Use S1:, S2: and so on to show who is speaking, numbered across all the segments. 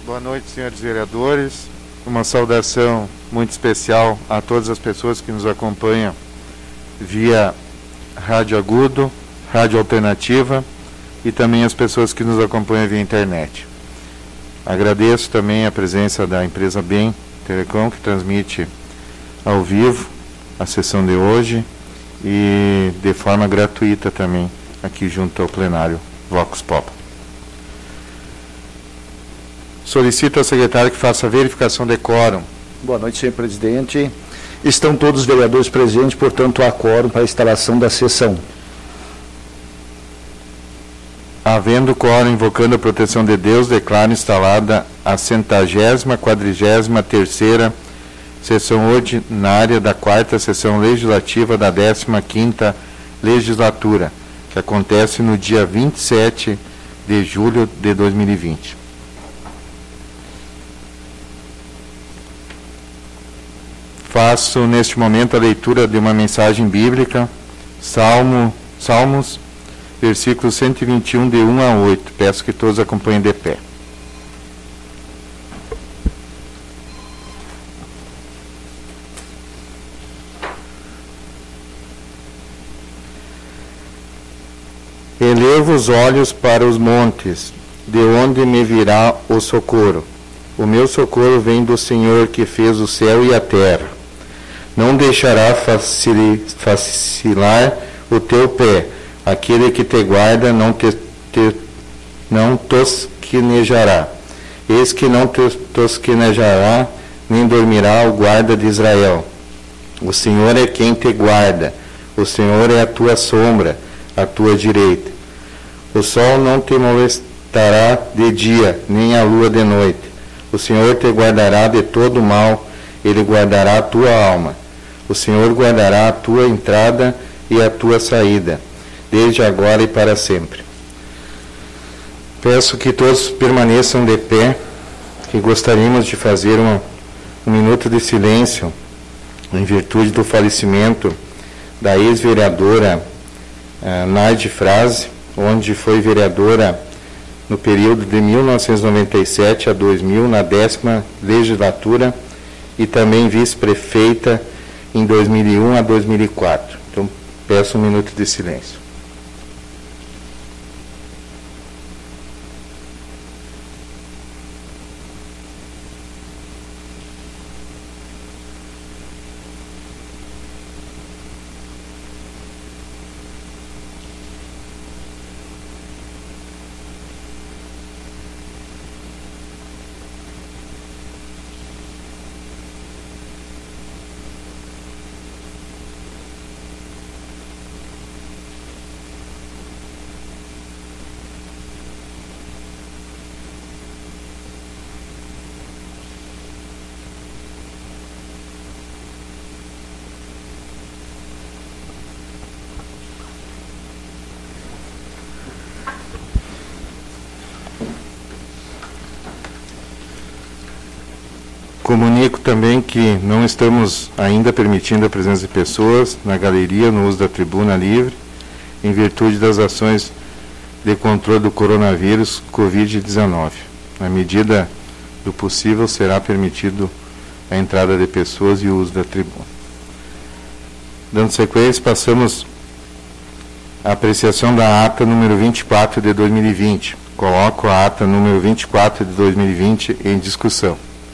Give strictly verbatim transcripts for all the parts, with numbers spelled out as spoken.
S1: Boa noite, senhores vereadores. Uma saudação muito especial a todas as pessoas que nos acompanham via Rádio Agudo, Rádio Alternativa e também as pessoas que nos acompanham via internet. Agradeço também a presença da empresa Bem Telecom, que transmite ao vivo a sessão de hoje e de forma gratuita também aqui junto ao plenário Vox Pop. Solicito ao secretário que faça a verificação de quórum.
S2: Boa noite, senhor presidente. Estão todos os vereadores presentes, portanto, há quórum para a instalação da sessão.
S1: Havendo quórum, invocando a proteção de Deus, declaro instalada a centagésima, quadrigésima terceira sessão ordinária da quarta sessão legislativa da décima quinta legislatura, que acontece no dia vinte e sete de julho de dois mil e vinte. Faço neste momento a leitura de uma mensagem bíblica, Salmo, Salmos, versículos cento e vinte e um, de um a oito. Peço que todos acompanhem de pé. Elevo os olhos para os montes, de onde me virá o socorro. O meu socorro vem do Senhor, que fez o céu e a terra. Não deixará vacilar o teu pé. Aquele que te guarda não te, te não tosquenejará. Eis que não te tosquenejará, nem dormirá o guarda de Israel. O Senhor é quem te guarda. O Senhor é a tua sombra, a tua direita. O sol não te molestará de dia, nem a lua de noite. O Senhor te guardará de todo mal, Ele guardará a tua alma. O Senhor guardará a tua entrada e a tua saída, desde agora e para sempre. Peço que todos permaneçam de pé, que gostaríamos de fazer uma, um minuto de silêncio, em virtude do falecimento da ex-vereadora uh, Naide Frase, onde foi vereadora no período de mil novecentos e noventa e sete a dois mil, na décima legislatura, e também vice-prefeita em dois mil e um a dois mil e quatro. Então, peço um minuto de silêncio. Comunico também que não estamos ainda permitindo a presença de pessoas na galeria no uso da tribuna livre, em virtude das ações de controle do coronavírus covid dezenove. Na medida do possível, será permitido a entrada de pessoas e o uso da tribuna. Dando sequência, passamos à apreciação da ata número vinte e quatro de dois mil e vinte. Coloco a ata número vinte e quatro de dois mil e vinte em discussão.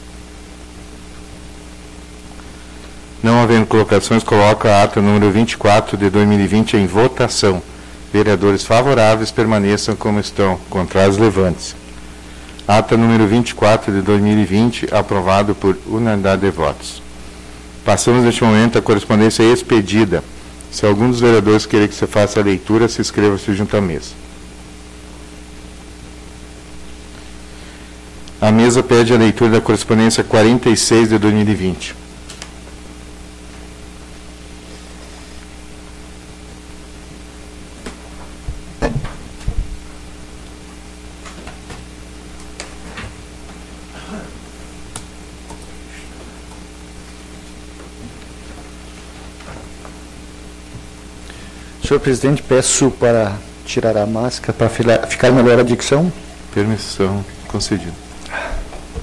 S1: Não havendo colocações, coloco a ata número vinte e quatro de dois mil e vinte em votação. Vereadores favoráveis permaneçam como estão. Contrários, levante-se. Ata número vinte e quatro de dois mil e vinte, aprovado por unanimidade de votos. Passamos neste momento à correspondência expedida. Se algum dos vereadores querer que se faça a leitura, se inscreva-se junto à mesa. A mesa pede a leitura da correspondência quarenta e seis de dois mil e vinte.
S2: Senhor presidente, peço para tirar a máscara para ficar melhor a dicção.
S1: Permissão concedida.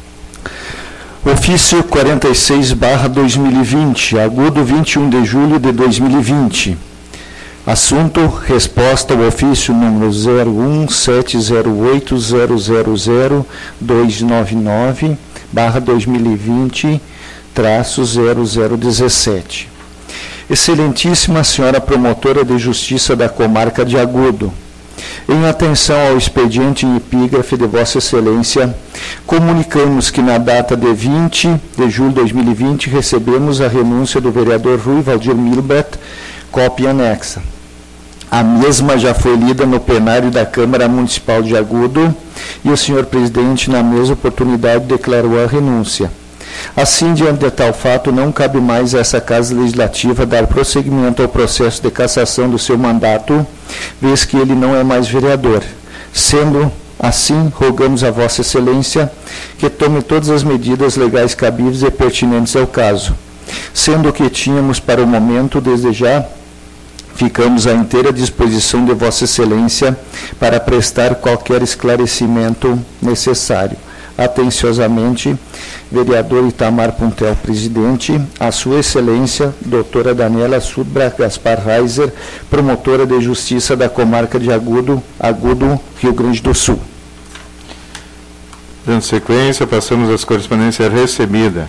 S2: Ofício quarenta e seis barra dois mil e vinte, agudo vinte e um de julho de dois mil e vinte. Assunto: resposta ao ofício número zero um sete zero oito zero zero zero dois nove nove barra dois mil e vinte traço zero zero dezessete. Excelentíssima Senhora Promotora de Justiça da Comarca de Agudo, em atenção ao expediente em epígrafe de Vossa Excelência, comunicamos que na data de vinte de julho de dois mil e vinte recebemos a renúncia do vereador Rui Valdir Milbert, cópia anexa. A mesma já foi lida no plenário da Câmara Municipal de Agudo e o senhor presidente, na mesma oportunidade, declarou a renúncia. Assim, diante de tal fato, não cabe mais a essa Casa Legislativa dar prosseguimento ao processo de cassação do seu mandato, vez que ele não é mais vereador. Sendo assim, rogamos a Vossa Excelência que tome todas as medidas legais cabíveis e pertinentes ao caso. Sendo o que tínhamos para o momento, desde já, ficamos à inteira disposição de Vossa Excelência para prestar qualquer esclarecimento necessário. Atenciosamente, vereador Itamar Puntel, presidente, a Sua Excelência, doutora Daniela Sudbra Gaspar Reiser, promotora de Justiça da Comarca de Agudo, Agudo, Rio Grande do Sul.
S1: Dando sequência, passamos às correspondências recebidas.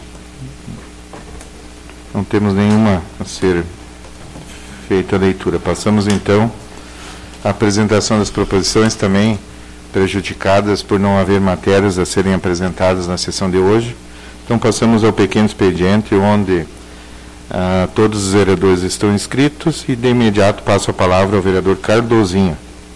S1: Não temos nenhuma a ser feita a leitura. Passamos, então, à apresentação das proposições, também prejudicadas por não haver matérias a serem apresentadas na sessão de hoje. Então, passamos ao pequeno expediente, onde ah, todos os vereadores estão inscritos, e de imediato passo a palavra ao vereador Cardozinho.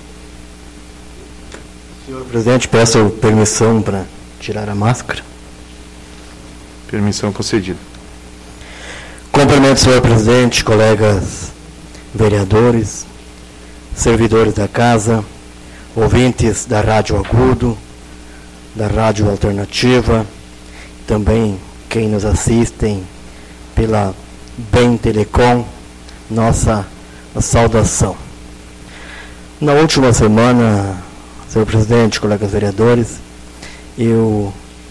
S3: Senhor presidente, peço permissão para tirar a máscara.
S1: Permissão concedida.
S3: Cumprimento, senhor presidente, colegas vereadores, servidores da casa, ouvintes da Rádio Agudo, da Rádio Alternativa, também quem nos assistem pela Bem Telecom, nossa saudação. Na última semana, senhor presidente, colegas vereadores, eu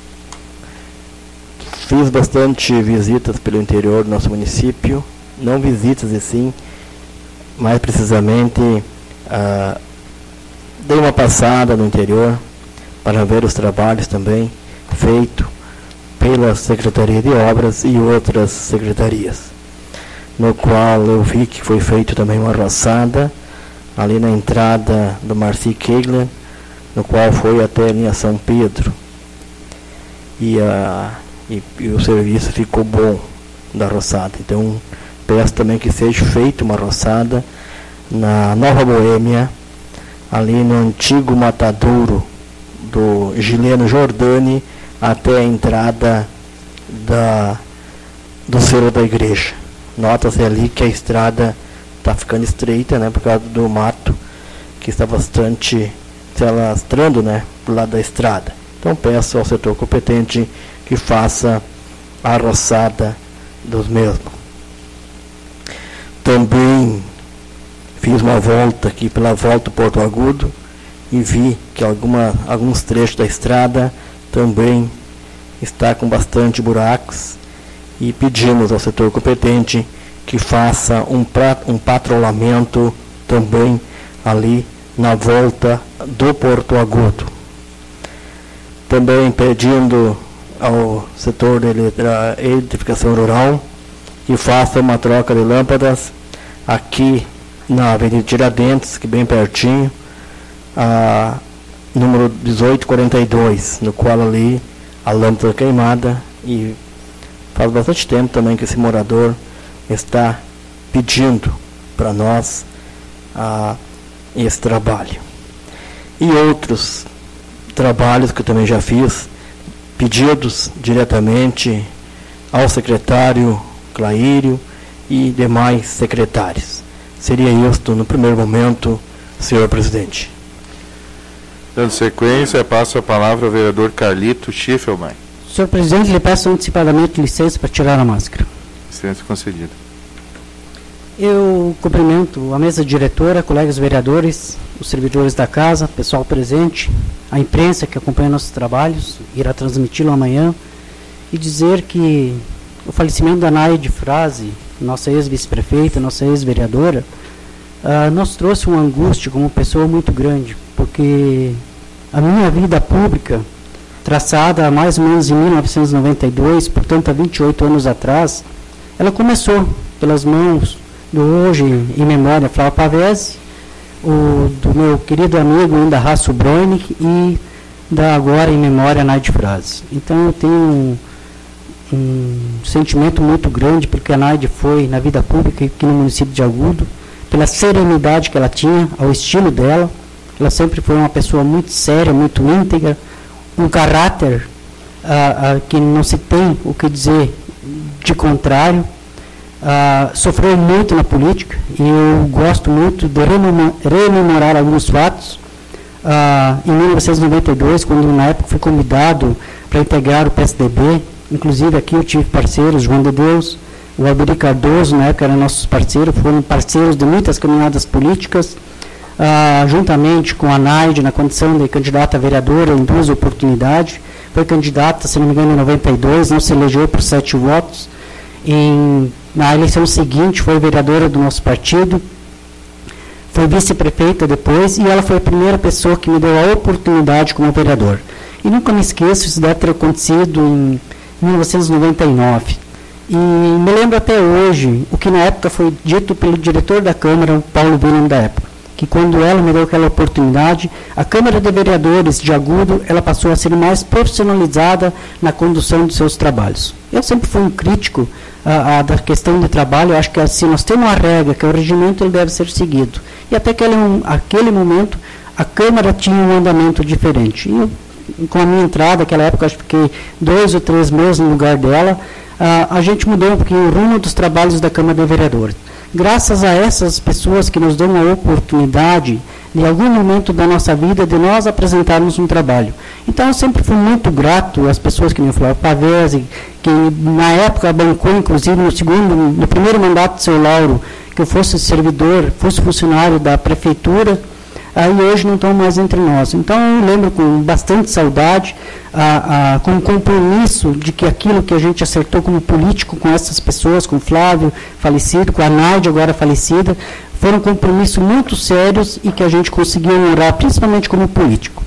S3: fiz bastante visitas pelo interior do nosso município, não visitas e sim, mais precisamente, ah, dei uma passada no interior para ver os trabalhos também feitos pela Secretaria de Obras e outras secretarias, no qual eu vi que foi feito também uma roçada ali na entrada do Marci Kegler, no qual foi até a linha São Pedro, e, a, e, e o serviço ficou bom da roçada. Então peço também que seja feita uma roçada na Nova Boêmia, ali no antigo matadouro do Gileno Jordani, até a entrada da, do Cerro da Igreja. Nota-se ali que a estrada está ficando estreita, né, por causa do mato que está bastante se alastrando, né, do lado da estrada. Então peço ao setor competente que faça a roçada dos mesmos. Também fiz uma volta aqui pela volta do Porto Agudo e vi que alguma, alguns trechos da estrada também está com bastante buracos, e pedimos ao setor competente que faça um, pra, um patrulhamento também ali na volta do Porto Agudo. Também pedindo ao setor de eletrificação rural que faça uma troca de lâmpadas aqui na Avenida Tiradentes, que bem pertinho, a número dezoito quarenta e dois, no qual ali a lâmpada queimada, e faz bastante tempo também que esse morador está pedindo para nós a, esse trabalho. E outros trabalhos que eu também já fiz, pedidos diretamente ao secretário Claírio e demais secretários. Seria isto no primeiro momento, senhor presidente.
S1: Dando sequência, passo a palavra ao vereador Carlito Schiffelbein.
S4: Senhor presidente, lhe peço antecipadamente licença para tirar a máscara.
S1: Licença concedida.
S4: Eu cumprimento a mesa diretora, colegas vereadores, os servidores da casa, pessoal presente, a imprensa que acompanha nossos trabalhos, irá transmiti-lo amanhã, e dizer que o falecimento da Naide Frase, nossa ex-vice-prefeita, nossa ex-vereadora, uh, nos trouxe uma angústia como pessoa muito grande, porque a minha vida pública, traçada mais ou menos em mil novecentos e noventa e dois, portanto há vinte e oito anos atrás, ela começou pelas mãos do hoje em memória Flávio Pavese, o, do meu querido amigo ainda Raço Broinick e da agora em memória Naide Frase. Então eu tenho um, um sentimento muito grande porque a Naide foi na vida pública aqui no município de Agudo, pela serenidade que ela tinha, ao estilo dela. Ela sempre foi uma pessoa muito séria, muito íntegra, um caráter ah, ah, que não se tem o que dizer de contrário. Ah, sofreu muito na política e eu gosto muito de rememorar alguns fatos. Ah, em mil novecentos e noventa e dois, quando na época fui convidado para integrar o P S D B, inclusive aqui eu tive parceiros, João de Deus, o Alberi Cardoso, na época eram nossos parceiros, foram parceiros de muitas caminhadas políticas, ah, juntamente com a Naide, na condição de candidata a vereadora em duas oportunidades. Foi candidata, se não me engano, em noventa e dois, não se elegeu por sete votos. Em, na eleição seguinte, foi vereadora do nosso partido, foi vice-prefeita depois, e ela foi a primeira pessoa que me deu a oportunidade como vereador. E nunca me esqueço, isso deve ter acontecido em mil novecentos e noventa e nove. E me lembro até hoje o que na época foi dito pelo diretor da Câmara, Paulo William, da época, que quando ela me deu aquela oportunidade, a Câmara de Vereadores de Agudo, ela passou a ser mais profissionalizada na condução dos seus trabalhos. Eu sempre fui um crítico a, a, da questão de trabalho. Eu acho que se nós temos uma regra, que é o regimento, ele deve ser seguido. E até aquele, aquele momento, a Câmara tinha um andamento diferente. E eu, com a minha entrada, naquela época, acho que fiquei dois ou três meses no lugar dela, a, a gente mudou um pouquinho o rumo dos trabalhos da Câmara de Vereadores. Graças a essas pessoas que nos dão a oportunidade, em algum momento da nossa vida, de nós apresentarmos um trabalho. Então, eu sempre fui muito grato às pessoas que me falaram, Pavese, que na época bancou, inclusive, no segundo, no primeiro mandato do seu Lauro, que eu fosse servidor, fosse funcionário da prefeitura, aí hoje não estão mais entre nós. Então, eu lembro com bastante saudade, a, a, com um compromisso de que aquilo que a gente acertou como político com essas pessoas, com o Flávio falecido, com a Naide agora falecida, foram compromissos muito sérios e que a gente conseguiu honrar, principalmente como político.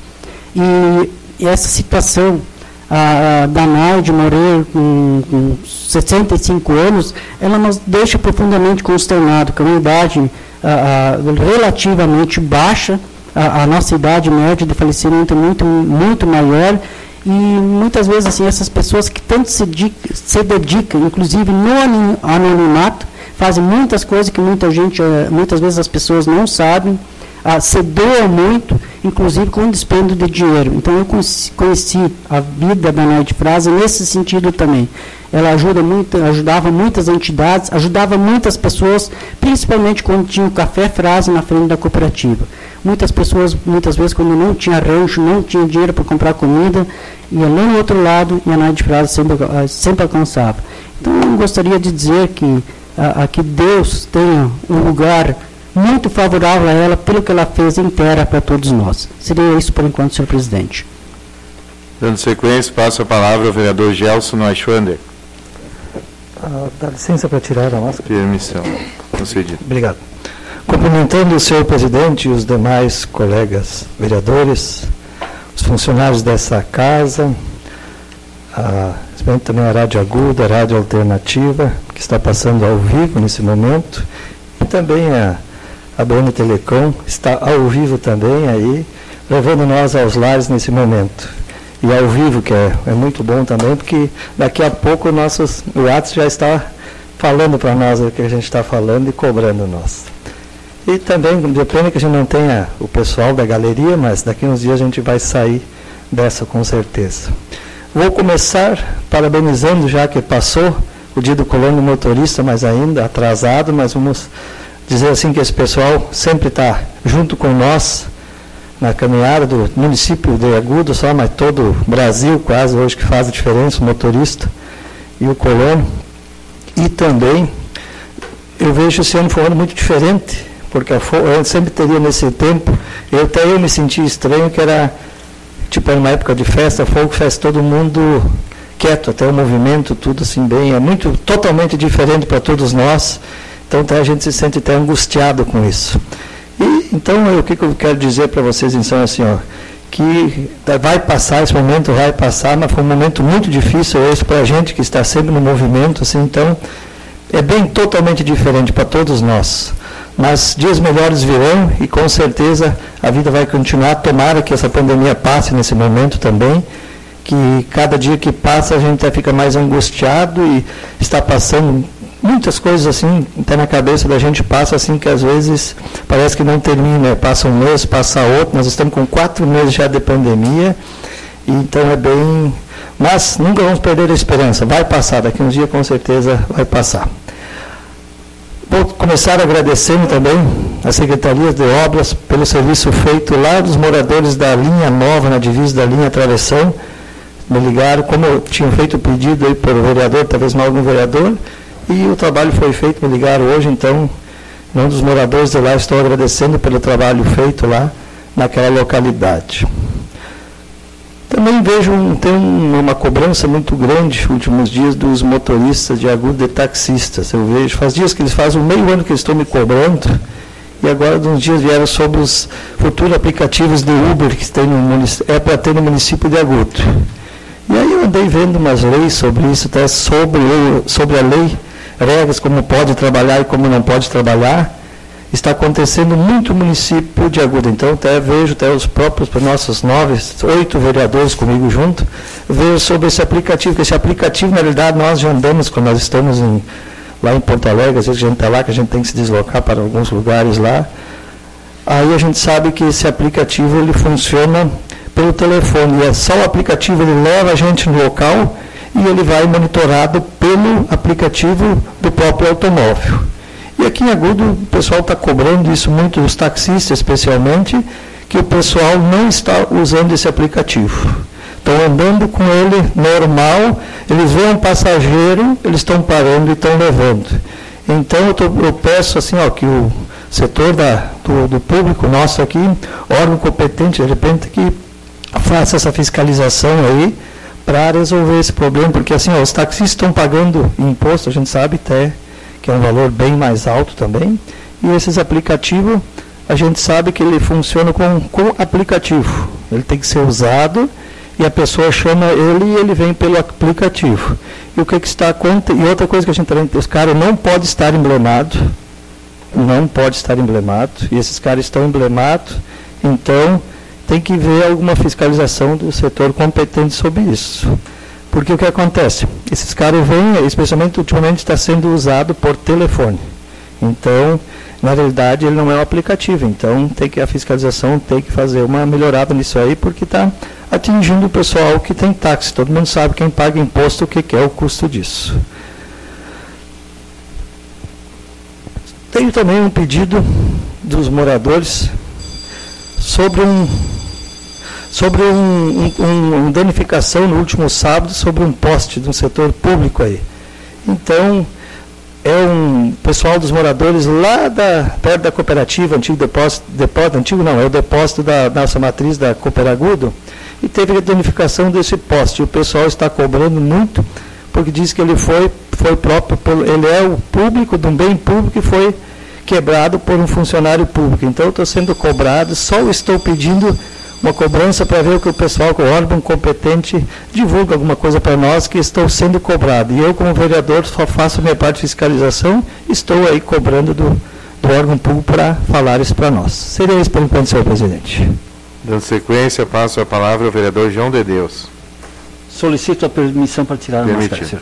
S4: E, e essa situação a, a, da Naide morrer com, com sessenta e cinco anos, ela nos deixa profundamente consternados, com uma idade a, a, relativamente baixa, a, a nossa idade média de falecimento é muito, muito maior, e muitas vezes assim, essas pessoas que tanto se, se dedicam, inclusive no anonimato, fazem muitas coisas que muita gente, muitas vezes as pessoas não sabem, ah, se doam muito, inclusive com dispêndio de dinheiro. Então eu conheci a vida da Naide Frase nesse sentido também. Ela ajuda muito, ajudava muitas entidades, ajudava muitas pessoas, principalmente quando tinha o Café Frase na frente da cooperativa. Muitas pessoas, muitas vezes, quando não tinha rancho, não tinha dinheiro para comprar comida, ia lá no outro lado e a Naide Frase sempre, sempre alcançava. Então eu gostaria de dizer que, a, a, que Deus tenha um lugar muito favorável a ela pelo que ela fez inteira para todos nós. Seria isso por enquanto, senhor presidente.
S1: Dando sequência, passo a palavra ao vereador Gelson Aichwander.
S5: Ah, dá licença para tirar a máscara.
S1: Permissão. Concedido.
S5: Obrigado. Cumprimentando o senhor presidente e os demais colegas vereadores, os funcionários dessa casa, a, também a Rádio Aguda, a Rádio Alternativa, que está passando ao vivo nesse momento, e também a, a B N Telecom está ao vivo também aí, levando nós aos lares nesse momento. E ao vivo, que é, é muito bom também, porque daqui a pouco o nosso o WhatsApp já está falando para nós o que a gente está falando e cobrando nós. E também, de pena que a gente não tenha o pessoal da galeria, mas daqui a uns dias a gente vai sair dessa com certeza. Vou começar parabenizando, já que passou o dia do colono motorista, mas ainda atrasado, mas vamos dizer assim que esse pessoal sempre está junto com nós, na caminhada do município de Agudo, só, mas todo o Brasil quase hoje que faz a diferença, o motorista e o colono. E também, eu vejo esse ano foi um ano muito diferente, porque eu sempre teria nesse tempo, eu até eu me senti estranho, que era, tipo, era uma época de festa, Fogo Fest, todo mundo quieto, até o movimento, tudo assim bem, é muito, totalmente diferente para todos nós, então até a gente se sente até angustiado com isso. E, então, eu, o que, que eu quero dizer para vocês, então, assim, ó, que vai passar, esse momento vai passar, mas foi um momento muito difícil esse para a gente que está sempre no movimento, assim, então, é bem totalmente diferente para todos nós. Mas dias melhores virão e com certeza a vida vai continuar. Tomara que essa pandemia passe nesse momento também, que cada dia que passa a gente até fica mais angustiado e está passando muitas coisas assim, até na cabeça da gente passa assim que às vezes parece que não termina, passa um mês, passa outro, nós estamos com quatro meses já de pandemia, e então é bem... Mas nunca vamos perder a esperança, vai passar, daqui uns dias com certeza vai passar. Vou começar agradecendo também a Secretaria de Obras pelo serviço feito lá dos moradores da linha nova, na divisa da linha Travessão. Me ligaram, como eu tinha feito o pedido aí pelo vereador, talvez mal algum vereador, e o trabalho foi feito, me ligaram hoje, então, um dos moradores de lá, estou agradecendo pelo trabalho feito lá naquela localidade. Também vejo, um, tem uma cobrança muito grande nos últimos dias dos motoristas de Agudo e taxistas. Eu vejo, faz dias que eles fazem um meio ano que eles estão me cobrando, e agora, uns dias vieram sobre os futuros aplicativos de Uber que tem no é para ter no município de Agudo. E aí eu andei vendo umas leis sobre isso, até sobre, sobre a lei, regras como pode trabalhar e como não pode trabalhar. Está acontecendo muito no município de Agudo, então até vejo até os próprios, nossos nove, oito vereadores comigo junto, vejo sobre esse aplicativo, que esse aplicativo, na realidade, nós já andamos, quando nós estamos em, lá em Porto Alegre, às vezes a gente está lá, que a gente tem que se deslocar para alguns lugares lá, aí a gente sabe que esse aplicativo, ele funciona pelo telefone, e é só o aplicativo, ele leva a gente no local, e ele vai monitorado pelo aplicativo do próprio automóvel. E aqui em Agudo, o pessoal está cobrando isso muito, os taxistas especialmente, que o pessoal não está usando esse aplicativo. Estão andando com ele normal, eles veem um passageiro, eles estão parando e estão levando. Então, eu, tô, eu peço assim, ó, que o setor da, do, do público nosso aqui, órgão competente, de repente, que faça essa fiscalização aí, para resolver esse problema, porque assim, ó, os taxistas estão pagando imposto, a gente sabe até que é um valor bem mais alto também, e esses aplicativos, a gente sabe que ele funciona com, com aplicativo, ele tem que ser usado, e a pessoa chama ele e ele vem pelo aplicativo. E o que, que está acontecendo? E outra coisa que a gente também, os caras não podem estar emblemados, não pode estar emblemado, e esses caras estão emblemados, então tem que ver alguma fiscalização do setor competente sobre isso. Porque o que acontece? Esses caras vêm, especialmente ultimamente está sendo usado por telefone. Então, na realidade, ele não é um aplicativo. Então, tem que, a fiscalização tem que fazer uma melhorada nisso aí, porque está atingindo o pessoal que tem táxi. Todo mundo sabe, quem paga imposto, o que, que é o custo disso. Tenho também um pedido dos moradores sobre um... sobre um, um, uma danificação no último sábado sobre um poste de um setor público aí. Então, é um pessoal dos moradores lá da, perto da cooperativa, antigo depósito, depósito, antigo não, é o depósito da nossa matriz da Cooperagudo, e teve a danificação desse poste. O pessoal está cobrando muito, porque diz que ele foi, foi próprio, ele é o público, de um bem público que foi quebrado por um funcionário público. Então, eu estou sendo cobrado, só estou pedindo uma cobrança para ver o que o pessoal, que o órgão competente divulga alguma coisa para nós que estou sendo cobrado. E eu, como vereador, só faço a minha parte de fiscalização, estou aí cobrando do, do órgão público para falar isso para nós. Seria isso por enquanto, senhor presidente.
S1: Dando sequência, passo a palavra ao vereador João de Deus.
S6: Solicito a permissão para tirar a máscara, senhor.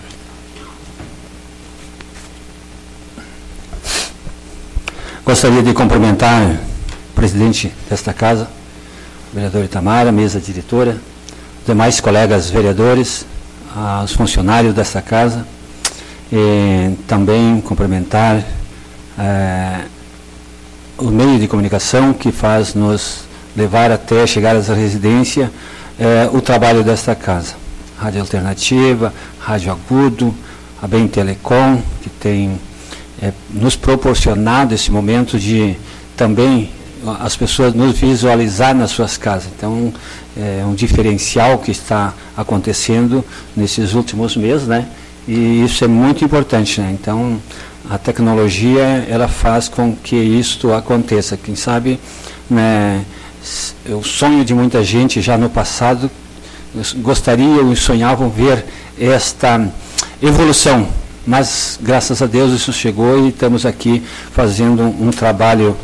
S6: Gostaria de cumprimentar o presidente desta casa, vereador Itamar, a mesa diretora, os demais colegas vereadores, os funcionários desta casa, e também cumprimentar é, o meio de comunicação que faz nos levar até chegar à residência é, o trabalho desta casa. Rádio Alternativa, Rádio Agudo, a Bem Telecom, que tem é, nos proporcionado esse momento de também as pessoas nos visualizar nas suas casas. Então, é um diferencial que está acontecendo nesses últimos meses, né? E isso é muito importante, né? Então, a tecnologia, ela faz com que isto aconteça. Quem sabe, né, o sonho de muita gente já no passado, gostariam e sonhavam ver esta evolução, mas graças a Deus isso chegou e estamos aqui fazendo um, um trabalho,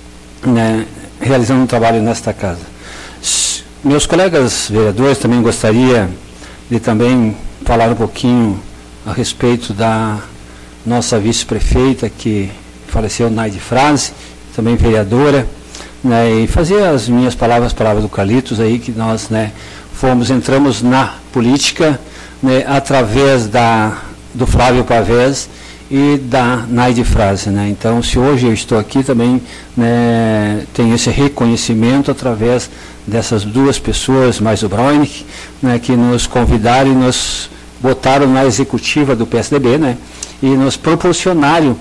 S6: né, realizando um trabalho nesta casa. S- meus colegas vereadores, também gostaria de também falar um pouquinho a respeito da nossa vice-prefeita que faleceu, Naide Frase, também vereadora, né, e fazer as minhas palavras, palavras do Carlitos aí, que nós, né, fomos, entramos na política, né, através da, do Flávio Pavés e da Naide Frase, né? Então, se hoje eu estou aqui também, né, tenho esse reconhecimento através dessas duas pessoas, mais o Broinick, né, que nos convidaram e nos botaram na executiva do P S D B, né, e nos proporcionaram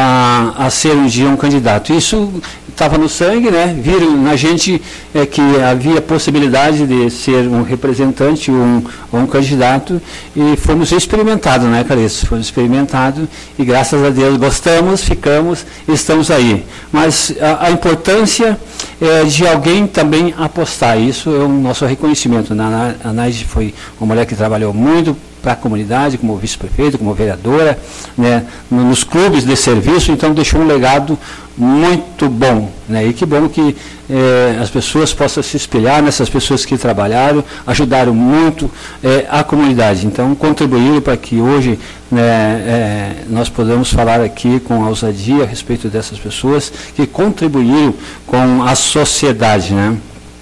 S6: a, a ser um dia um candidato. Isso estava no sangue, né? Viram na gente é, que havia possibilidade de ser um representante ou um, um candidato, e fomos experimentados, né, Carlos? Fomos experimentados e graças a Deus gostamos, ficamos, estamos aí. Mas a, a importância é de alguém também apostar, isso é o nosso reconhecimento. A Naide foi uma mulher que trabalhou muito para a comunidade, como vice-prefeita, como vereadora, né, nos clubes de serviço, então deixou um legado muito bom, né, e que bom que eh, as pessoas possam se espelhar nessas pessoas que trabalharam, ajudaram muito eh, a comunidade, então contribuíram para que hoje, né, eh, nós podemos falar aqui com ousadia a respeito dessas pessoas que contribuíram com a sociedade, né.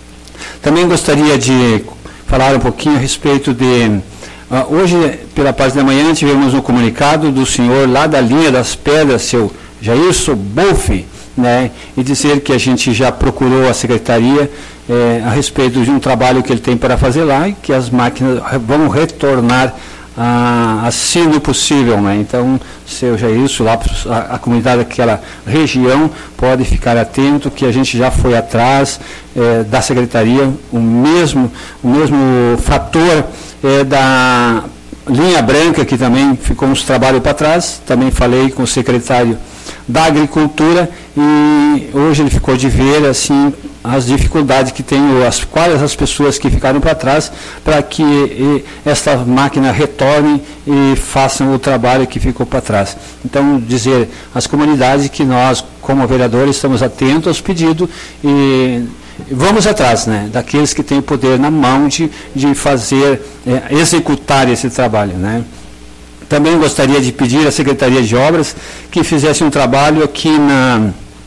S6: Também gostaria de falar um pouquinho a respeito de Uh, hoje, pela parte da manhã, tivemos um comunicado do senhor lá da linha das pedras, seu Jairson Bolfi, né, e dizer que a gente já procurou a secretaria eh, a respeito de um trabalho que ele tem para fazer lá e que as máquinas vão retornar ah, assim no possível, né? Então, seu Jairson, lá a, a comunidade daquela região pode ficar atento que a gente já foi atrás eh, da secretaria, o mesmo, o mesmo fator É, da linha branca, que também ficou uns trabalhos para trás, também falei com o secretário da Agricultura e hoje ele ficou de ver assim as dificuldades que tem, as, quais as pessoas que ficaram para trás, para que e, esta máquina retorne e façam o trabalho que ficou para trás. Então, dizer às comunidades que nós, como vereadores, estamos atentos aos pedidos e vamos atrás, né, daqueles que têm o poder na mão de, de fazer, é, executar esse trabalho, né. Também gostaria de pedir à Secretaria de Obras que fizesse um trabalho aqui na,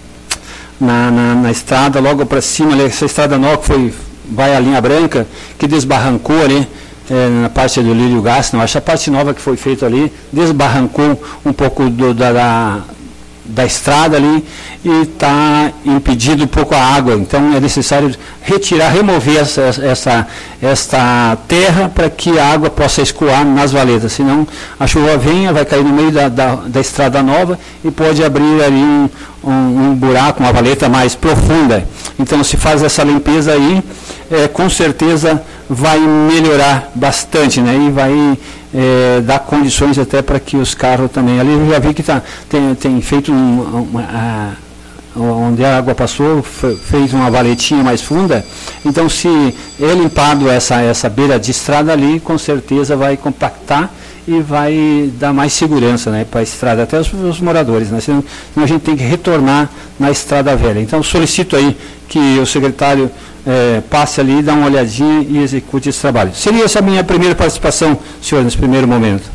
S6: na, na, na estrada, logo para cima, ali, essa estrada nova que foi, vai a linha branca, que desbarrancou ali, é, na parte do Lírio Gás, não, essa parte nova que foi feita ali, desbarrancou um pouco do, da, da da estrada ali e está impedido um pouco a água, então é necessário retirar, remover essa, essa, essa terra para que a água possa escoar nas valetas, senão a chuva venha, vai cair no meio da, da, da estrada nova e pode abrir ali um, um, um buraco, uma valeta mais profunda. Então, se faz essa limpeza aí, é, com certeza vai melhorar bastante, né, e vai É, dar condições até para que os carros também, ali eu já vi que tá, tem, tem feito um, uma, a, onde a água passou, fez uma valetinha mais funda, então se é limpado essa, essa beira de estrada ali, com certeza vai compactar e vai dar mais segurança, né, para a estrada, até os, os moradores, né, senão, senão a gente tem que retornar na estrada velha. Então solicito aí que o secretário É, passe ali, dá uma olhadinha e execute esse trabalho. Seria essa a minha primeira participação, senhor, nesse primeiro momento.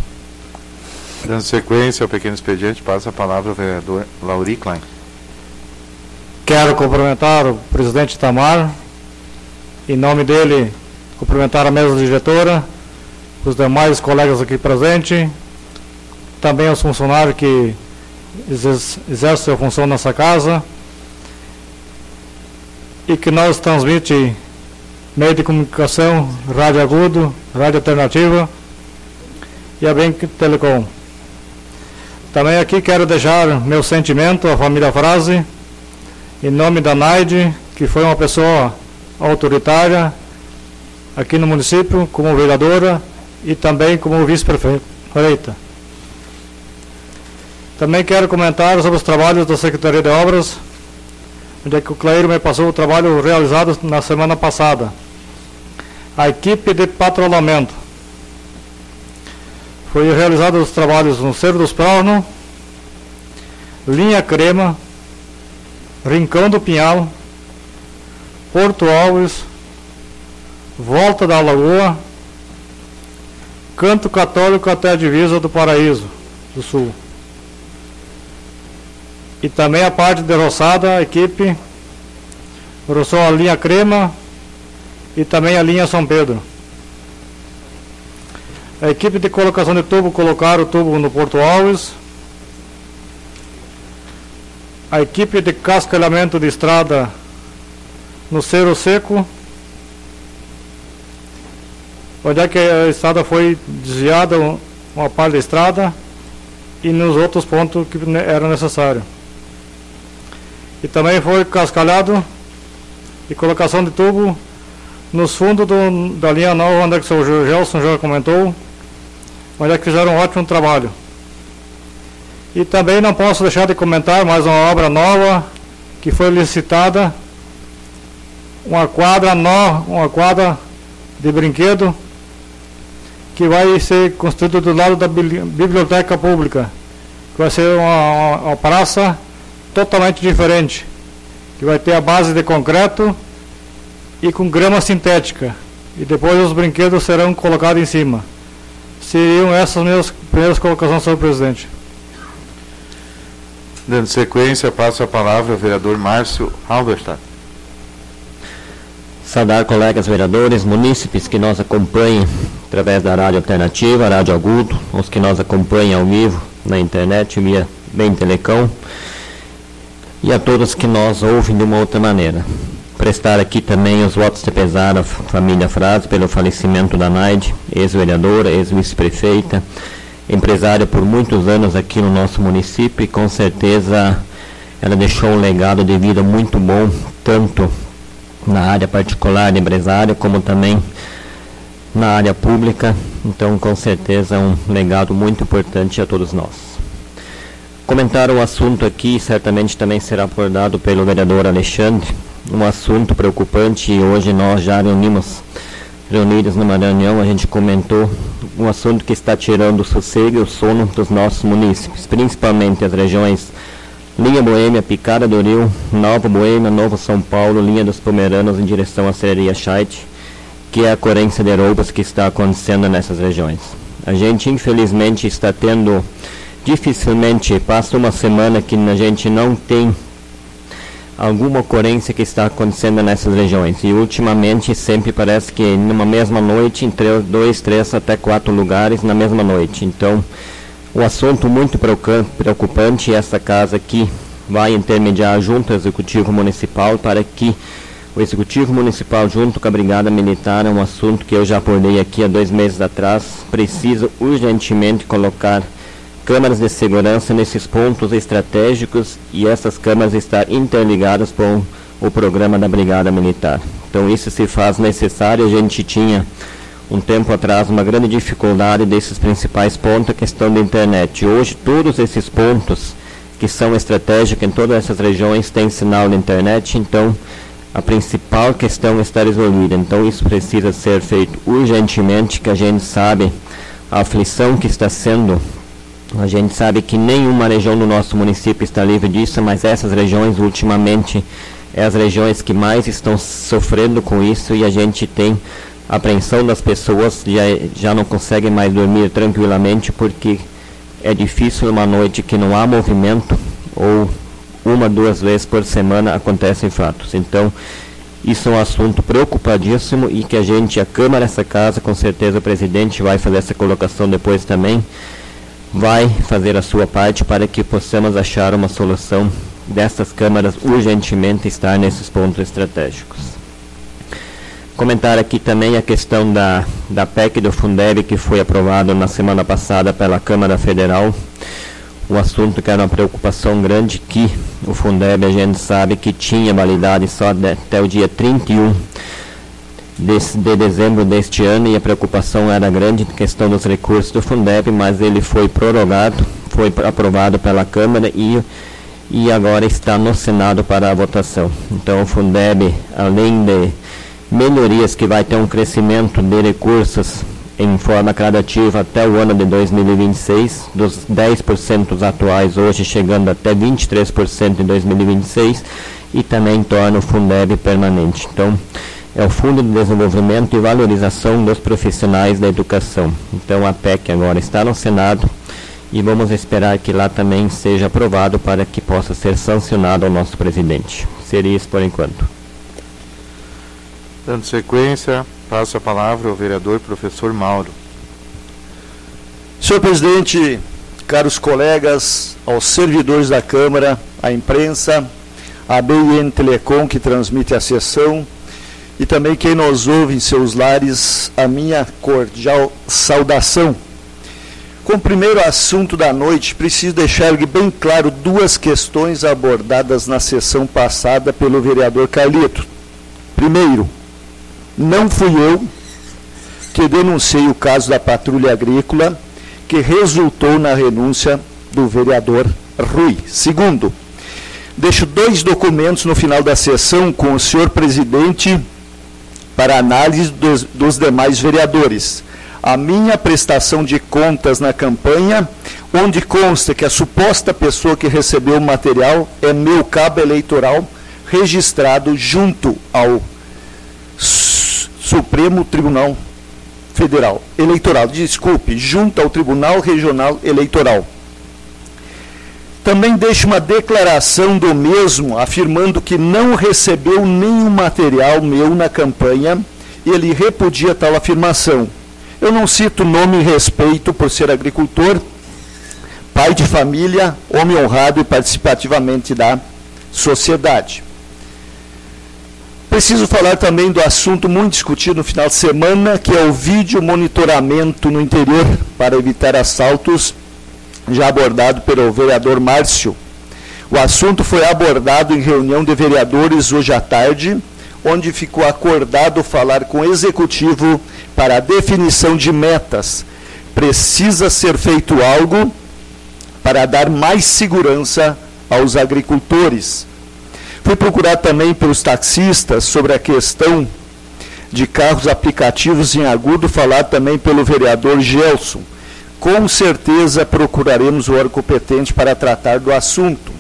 S1: Dando sequência ao pequeno expediente, passa a palavra ao vereador Lauri Klein.
S5: Quero cumprimentar o presidente Itamar, em nome dele, cumprimentar a mesa diretora, os demais colegas aqui presentes, também os funcionários que exercem a função nessa casa, e que nós transmite meio de comunicação, rádio agudo, rádio alternativa e a Bem Telecom. Também aqui quero deixar meu sentimento à família Frase
S7: em nome da Naide, que foi uma pessoa autoritária aqui no município, como vereadora e também como vice-prefeita. Também quero comentar sobre os trabalhos da Secretaria de Obras, onde é que o Clair me passou o trabalho realizado na semana passada. A equipe de patrulhamento. Foi realizado os trabalhos no Cerro dos Prauno, Linha Crema, Rincão do Pinhal, Porto Alves, Volta da Lagoa, Canto Católico até a divisa do Paraíso do Sul. E também a parte de roçada, a equipe roçou a linha Crema e também a linha São Pedro. A equipe de colocação de tubo colocaram o tubo no Porto Alves. A equipe de cascalhamento de estrada no Cerro Seco, onde é que a estrada foi desviada, uma parte da estrada, e nos outros pontos que era necessário. E também foi cascalhado e colocação de tubo nos fundos do, da linha nova, onde é que o senhor Gelson já comentou, onde é que fizeram um ótimo trabalho. E também não posso deixar de comentar mais uma obra nova que foi licitada, uma quadra nova, uma quadra de brinquedo que vai ser construída do lado da biblioteca pública, que vai ser uma, uma, uma praça totalmente diferente, que vai ter a base de concreto e com grama sintética, e depois os brinquedos serão colocados em cima. Seriam essas minhas primeiras colocações, senhor presidente.
S1: Dando sequência, passo a palavra ao vereador Márcio Halberstadt.
S8: Saudar colegas vereadores, munícipes que nos acompanhem através da Rádio Alternativa, Rádio Agudo, os que nos acompanham ao vivo na internet via Bem Telecom, e a todos que nos ouvem de uma outra maneira. Prestar aqui também os votos de pesar à família Frase pelo falecimento da Naide, ex-vereadora, ex-vice-prefeita, empresária por muitos anos aqui no nosso município, e com certeza ela deixou um legado de vida muito bom, tanto na área particular de empresária, como também na área pública. Então, com certeza, um legado muito importante a todos nós. Comentar o assunto aqui, certamente também será abordado pelo vereador Alexandre, um assunto preocupante, e hoje nós já reunimos, reunidos numa reunião, a gente comentou um assunto que está tirando o sossego e o sono dos nossos munícipes, principalmente as regiões Linha Boêmia, Picada do Rio, Nova Boêmia, Novo São Paulo, Linha dos Pomeranos em direção à Serraria Scheidt, que é a ocorrência de roubos que está acontecendo nessas regiões. A gente, infelizmente, está tendo, dificilmente passa uma semana que a gente não tem alguma ocorrência que está acontecendo nessas regiões, e ultimamente sempre parece que numa mesma noite, em três, dois, três até quatro lugares na mesma noite. Então, um assunto muito preocupante, e essa casa aqui vai intermediar junto ao Executivo Municipal para que o Executivo Municipal, junto com a Brigada Militar, é um assunto que eu já abordei aqui há dois meses atrás, precisa urgentemente colocar câmaras de segurança nesses pontos estratégicos, e essas câmaras estar interligadas com o programa da Brigada Militar. Então isso se faz necessário. A gente tinha um tempo atrás uma grande dificuldade desses principais pontos, a questão da internet. Hoje todos esses pontos que são estratégicos em todas essas regiões têm sinal de internet, então a principal questão está resolvida. Então isso precisa ser feito urgentemente, que a gente sabe a aflição que está sendo. A gente sabe que nenhuma região do nosso município está livre disso, mas essas regiões ultimamente é as regiões que mais estão sofrendo com isso, e a gente tem a apreensão das pessoas, já, já não conseguem mais dormir tranquilamente, porque é difícil uma noite que não há movimento, ou uma, duas vezes por semana acontecem fatos. Então, isso é um assunto preocupadíssimo, e que a gente, a Câmara, essa casa, com certeza o presidente vai fazer essa colocação depois também, vai fazer a sua parte para que possamos achar uma solução dessas câmaras urgentemente estar nesses pontos estratégicos. Comentar aqui também a questão da, da P E C do Fundeb, que foi aprovado na semana passada pela Câmara Federal. O o assunto que era uma preocupação grande, que o Fundeb, a gente sabe que tinha validade só de, até o dia trinta e um de, de dezembro deste ano, e a preocupação era grande, questão dos recursos do Fundeb, mas ele foi prorrogado, foi aprovado pela Câmara e, e agora está no Senado para a votação. Então o Fundeb, além de melhorias, que vai ter um crescimento de recursos em forma gradativa até o ano de dois mil e vinte e seis, dos dez por cento atuais hoje chegando até vinte e três por cento em dois mil e vinte e seis, e também torna o Fundeb permanente. Então, é o Fundo de Desenvolvimento e Valorização dos Profissionais da Educação. Então, a P E C agora está no Senado e vamos esperar que lá também seja aprovado para que possa ser sancionado ao nosso presidente. Seria isso por enquanto.
S1: Dando sequência, passo a palavra ao vereador professor Mauro.
S2: Senhor presidente, caros colegas, aos servidores da Câmara, à imprensa, a B I N Telecom, que transmite a sessão, e também quem nos ouve em seus lares, a minha cordial saudação. Com o primeiro assunto da noite, preciso deixar bem claro duas questões abordadas na sessão passada pelo vereador Carlito. Primeiro, não fui eu que denunciei o caso da patrulha agrícola, que resultou na renúncia do vereador Rui. Segundo, deixo dois documentos no final da sessão com o senhor presidente para análise dos, dos demais vereadores. A minha prestação de contas na campanha, onde consta que a suposta pessoa que recebeu o material é meu cabo eleitoral, registrado junto ao Supremo Tribunal Federal Eleitoral, desculpe, junto ao Tribunal Regional Eleitoral. Também deixo uma declaração do mesmo, afirmando que não recebeu nenhum material meu na campanha, e ele repudia tal afirmação. Eu não cito nome e respeito por ser agricultor, pai de família, homem honrado e participativamente da sociedade. Preciso falar também do assunto muito discutido no final de semana, que é o vídeo monitoramento no interior para evitar assaltos, já abordado pelo vereador Márcio. O assunto foi abordado em reunião de vereadores hoje à tarde, onde ficou acordado falar com o executivo para a definição de metas. Precisa ser feito algo para dar mais segurança aos agricultores. Fui procurar também pelos taxistas sobre a questão de carros aplicativos em Agudo, falar também pelo vereador Gelson. Com certeza procuraremos o órgão competente para tratar do assunto.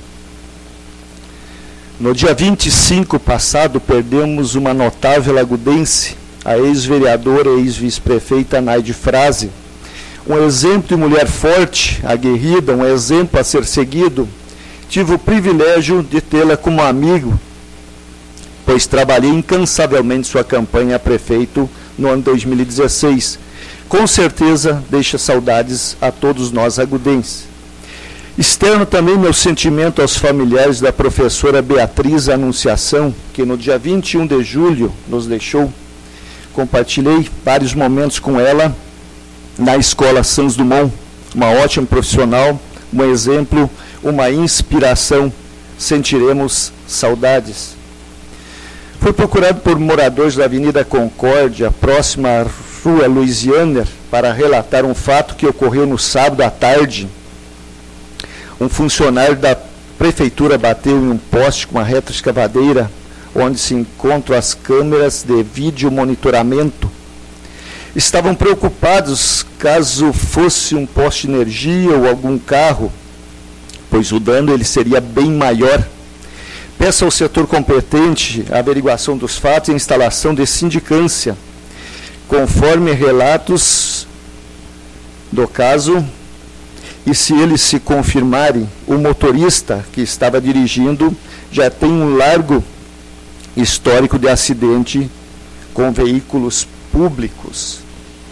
S2: No dia vinte e cinco passado, perdemos uma notável agudense, a ex-vereadora e ex-vice-prefeita Naide Frase. Um exemplo de mulher forte, aguerrida, um exemplo a ser seguido. Tive o privilégio de tê-la como amigo, pois trabalhei incansavelmente sua campanha a prefeito no ano dois mil e dezesseis. Com certeza deixa saudades a todos nós agudenses. Externo também meu sentimento aos familiares da professora Beatriz Anunciação, que no dia vinte e um de julho nos deixou. Compartilhei vários momentos com ela na Escola Santos Dumont, uma ótima profissional, um exemplo, uma inspiração. Sentiremos saudades. Fui procurado por moradores da Avenida Concórdia, próxima à Rua Louisiana, para relatar um fato que ocorreu no sábado à tarde. Um funcionário da prefeitura bateu em um poste com uma retroescavadeira, onde se encontram as câmeras de vídeo monitoramento. Estavam preocupados caso fosse um poste de energia ou algum carro, pois o dano ele seria bem maior. Peço ao setor competente a averiguação dos fatos e a instalação de sindicância, conforme relatos do caso, e se eles se confirmarem, o motorista que estava dirigindo já tem um largo histórico de acidente com veículos públicos.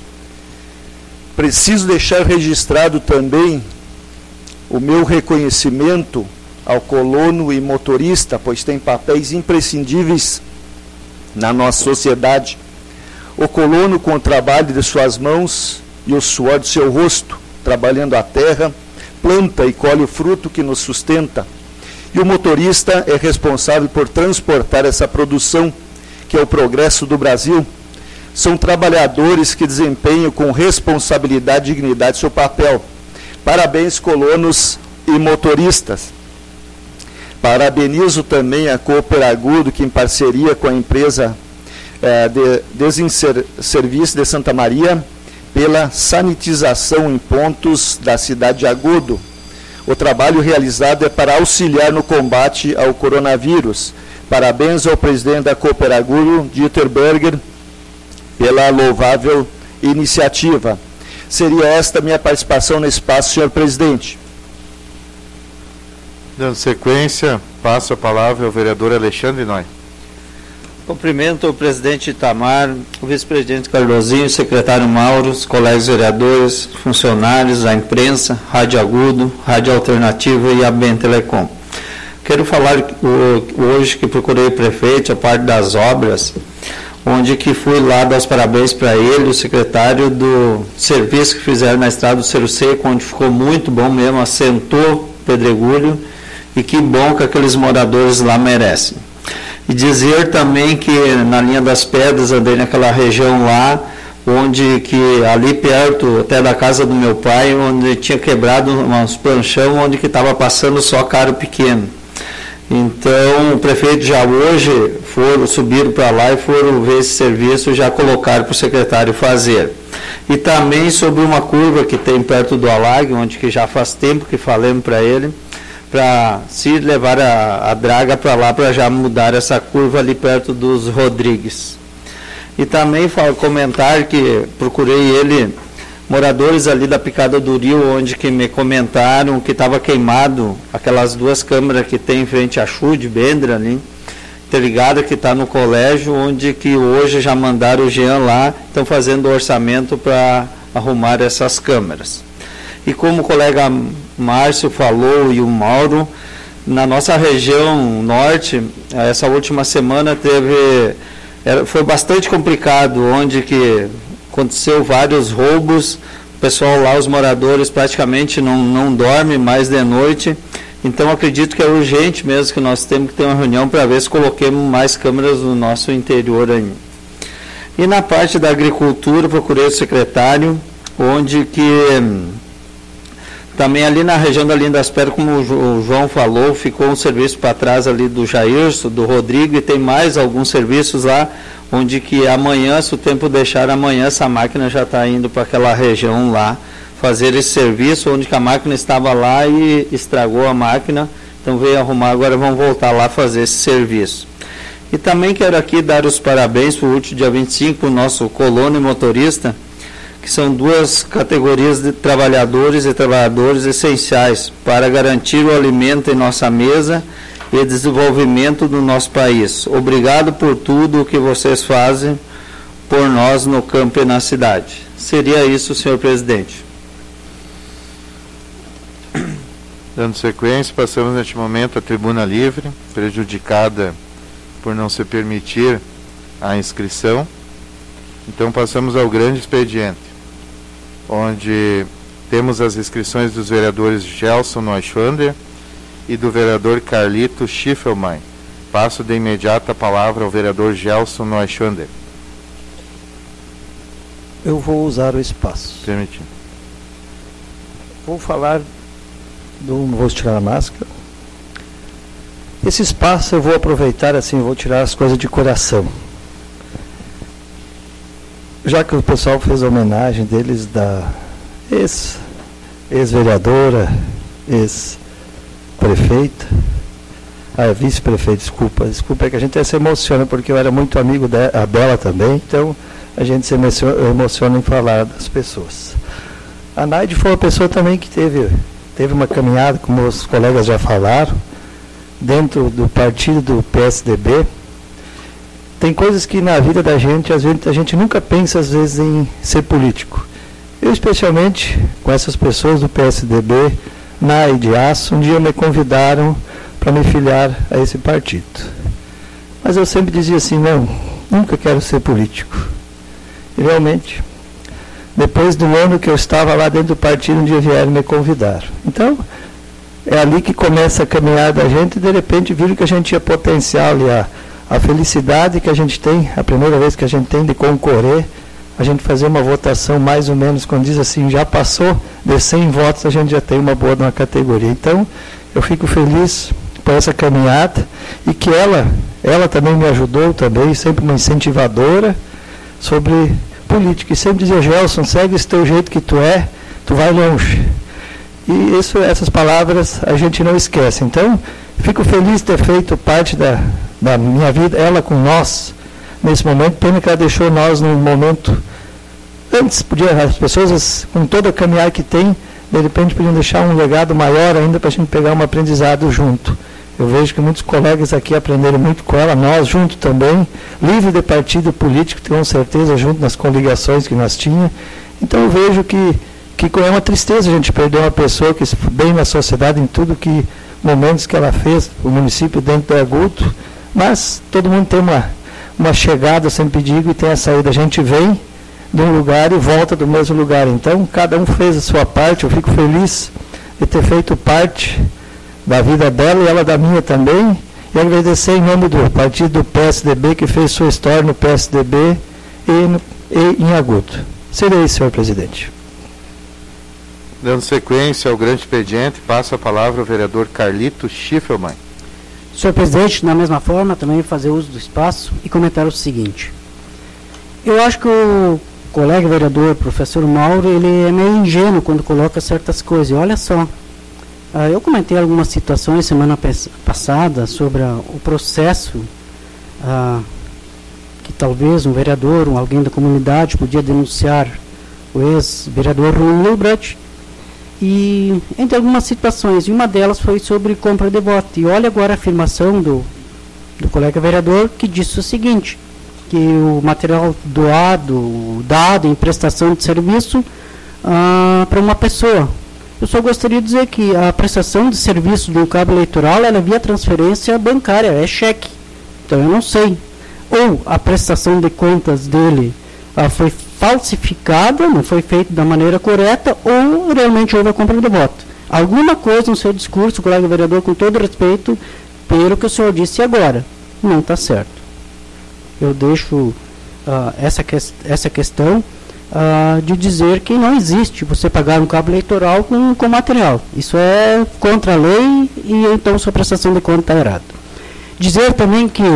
S2: Preciso deixar registrado também o meu reconhecimento ao colono e motorista, pois tem papéis imprescindíveis na nossa sociedade. O colono, com o trabalho de suas mãos e o suor do seu rosto, trabalhando a terra, planta e colhe o fruto que nos sustenta. E o motorista é responsável por transportar essa produção, que é o progresso do Brasil. São trabalhadores que desempenham com responsabilidade e dignidade seu papel. Parabéns, colonos e motoristas. Parabenizo também a Cooperagudo, que em parceria com a empresa eh, de Desinserviço de Santa Maria, pela sanitização em pontos da cidade de Agudo. O trabalho realizado é para auxiliar no combate ao coronavírus. Parabéns ao presidente da Cooperagudo, Dieter Berger, pela louvável iniciativa. Seria esta minha participação no espaço, senhor presidente.
S1: Dando sequência, passo a palavra ao vereador Alexandre Noy.
S9: Cumprimento o presidente Itamar, o vice-presidente Carlosinho, o secretário Mauro, os colegas vereadores, funcionários, a imprensa, Rádio Agudo, Rádio Alternativa e a Bem Telecom. Quero falar hoje que procurei o prefeito, a parte das obras, onde que fui lá dar os parabéns para ele, o secretário do serviço que fizeram na estrada do Cerro Seco, onde ficou muito bom mesmo, assentou pedregulho, e que bom que aqueles moradores lá merecem. E dizer também que na linha das pedras, andei naquela região lá, onde que ali perto, até da casa do meu pai, onde tinha quebrado uns planchão, onde que estava passando só carro pequeno. Então, o prefeito já hoje foram, subiram para lá e foram ver esse serviço, já colocaram para o secretário fazer. E também sobre uma curva que tem perto do Alag, onde que já faz tempo que falamos para ele, para se levar a, a draga para lá, para já mudar essa curva ali perto dos Rodrigues. E também falo, comentar que procurei ele, moradores ali da Picada do Rio, onde que me comentaram que estava queimado aquelas duas câmeras que tem em frente à X U de Bendra ali, interligada, que está no colégio, onde que hoje já mandaram o Jean lá, estão fazendo o orçamento para arrumar essas câmeras. E como o colega Márcio falou e o Mauro, na nossa região norte, essa última semana teve, foi bastante complicado, onde que aconteceu vários roubos, o pessoal lá, os moradores praticamente não, não dormem mais de noite, então acredito que é urgente mesmo que nós temos que ter uma reunião para ver se coloquemos mais câmeras no nosso interior ainda. E na parte da agricultura, procurei o secretário, onde que também ali na região da Linha das Pedras, como o João falou, ficou um serviço para trás ali do Jairson, do Rodrigo, e tem mais alguns serviços lá, onde que amanhã, se o tempo deixar, amanhã essa máquina já está indo para aquela região lá, fazer esse serviço, onde que a máquina estava lá e estragou a máquina, então veio arrumar, agora vão voltar lá fazer esse serviço. E também quero aqui dar os parabéns para o último dia vinte e cinco, para o nosso colono e motorista, que são duas categorias de trabalhadores e trabalhadores essenciais para garantir o alimento em nossa mesa e desenvolvimento do nosso país. Obrigado por tudo o que vocês fazem por nós no campo e na cidade. Seria isso, senhor presidente.
S1: Dando sequência, passamos neste momento à tribuna livre, prejudicada por não se permitir a inscrição. Então passamos ao grande expediente, onde temos as inscrições dos vereadores Gelson Neuschwander e do vereador Carlito Schiffelmann. Passo de imediato a palavra ao vereador Gelson Neuschwander.
S5: Eu vou usar o espaço.
S1: Permitindo.
S5: Vou falar do... Vou tirar a máscara. Esse espaço eu vou aproveitar assim, vou tirar as coisas de coração. Já que o pessoal fez a homenagem deles da ex, ex-vereadora, ex-prefeita, ah, vice-prefeita, desculpa, desculpa, é que a gente se emociona, porque eu era muito amigo da Bela também, então a gente se emociona em falar das pessoas. A Naide foi uma pessoa também que teve, teve uma caminhada, como os colegas já falaram, dentro do partido do P S D B. Tem coisas que na vida da gente, às vezes, a gente nunca pensa, às vezes, em ser político. Eu, especialmente, com essas pessoas do P S D B, Naide, Aço, um dia me convidaram para me filiar a esse partido. Mas eu sempre dizia assim, não, nunca quero ser político. E realmente, depois do ano que eu estava lá dentro do partido, um dia vieram me convidar. Então, é ali que começa a caminhar da gente e de repente viram que a gente tinha potencial e a, a felicidade que a gente tem, a primeira vez que a gente tem de concorrer, a gente fazer uma votação mais ou menos, quando diz assim, já passou de cem votos, a gente já tem uma boa numa categoria. Então, eu fico feliz por essa caminhada e que ela, ela também me ajudou também, sempre uma incentivadora sobre política. E sempre dizia, Gelson, segue esse teu jeito que tu é, tu vai longe. E isso, essas palavras a gente não esquece. Então, fico feliz de ter feito parte da, da minha vida, ela com nós, nesse momento. Pena que ela deixou nós num momento, antes, podia, as pessoas com toda a caminhada que tem, de repente podiam deixar um legado maior ainda para a gente pegar um aprendizado junto. Eu vejo que muitos colegas aqui aprenderam muito com ela, nós junto também, livre de partido político, com certeza, junto nas coligações que nós tínhamos. Então eu vejo que que é uma tristeza a gente perder uma pessoa que bem na sociedade, em tudo que, momentos que ela fez, o município dentro do Agudo, mas todo mundo tem uma, uma chegada, sempre digo, e tem a saída. A gente vem de um lugar e volta do mesmo lugar. Então, cada um fez a sua parte, eu fico feliz de ter feito parte da vida dela e ela da minha também, e agradecer em nome do partido do P S D B, que fez sua história no P S D B e, no, e em Agudo. Serei, senhor presidente.
S1: Dando sequência ao grande expediente, passo a palavra ao vereador Carlito Schiffelmann.
S4: Senhor presidente, da mesma forma, também fazer uso do espaço e comentar o seguinte. Eu acho que o colega vereador, professor Mauro, ele é meio ingênuo quando coloca certas coisas. E olha só, ah, eu comentei algumas situações semana passada sobre ah, o processo ah, que talvez um vereador, um, alguém da comunidade podia denunciar o ex-vereador Rui Hilbert, e entre algumas situações, e uma delas foi sobre compra de voto. E olha agora a afirmação do, do colega vereador, que disse o seguinte, que o material doado, dado em prestação de serviço ah, para uma pessoa. Eu só gostaria de dizer que a prestação de serviço do cabo eleitoral ela é via transferência bancária, é cheque. Então eu não sei. Ou a prestação de contas dele ah, foi falsificada, não foi feita da maneira correta, ou realmente houve a compra de voto. Alguma coisa no seu discurso, colega vereador, com todo respeito, pelo que o senhor disse agora, não está certo. Eu deixo uh, essa, que, essa questão uh, de dizer que não existe você pagar um cabo eleitoral com, com material. Isso é contra a lei e então sua prestação de conta está errada. Dizer também que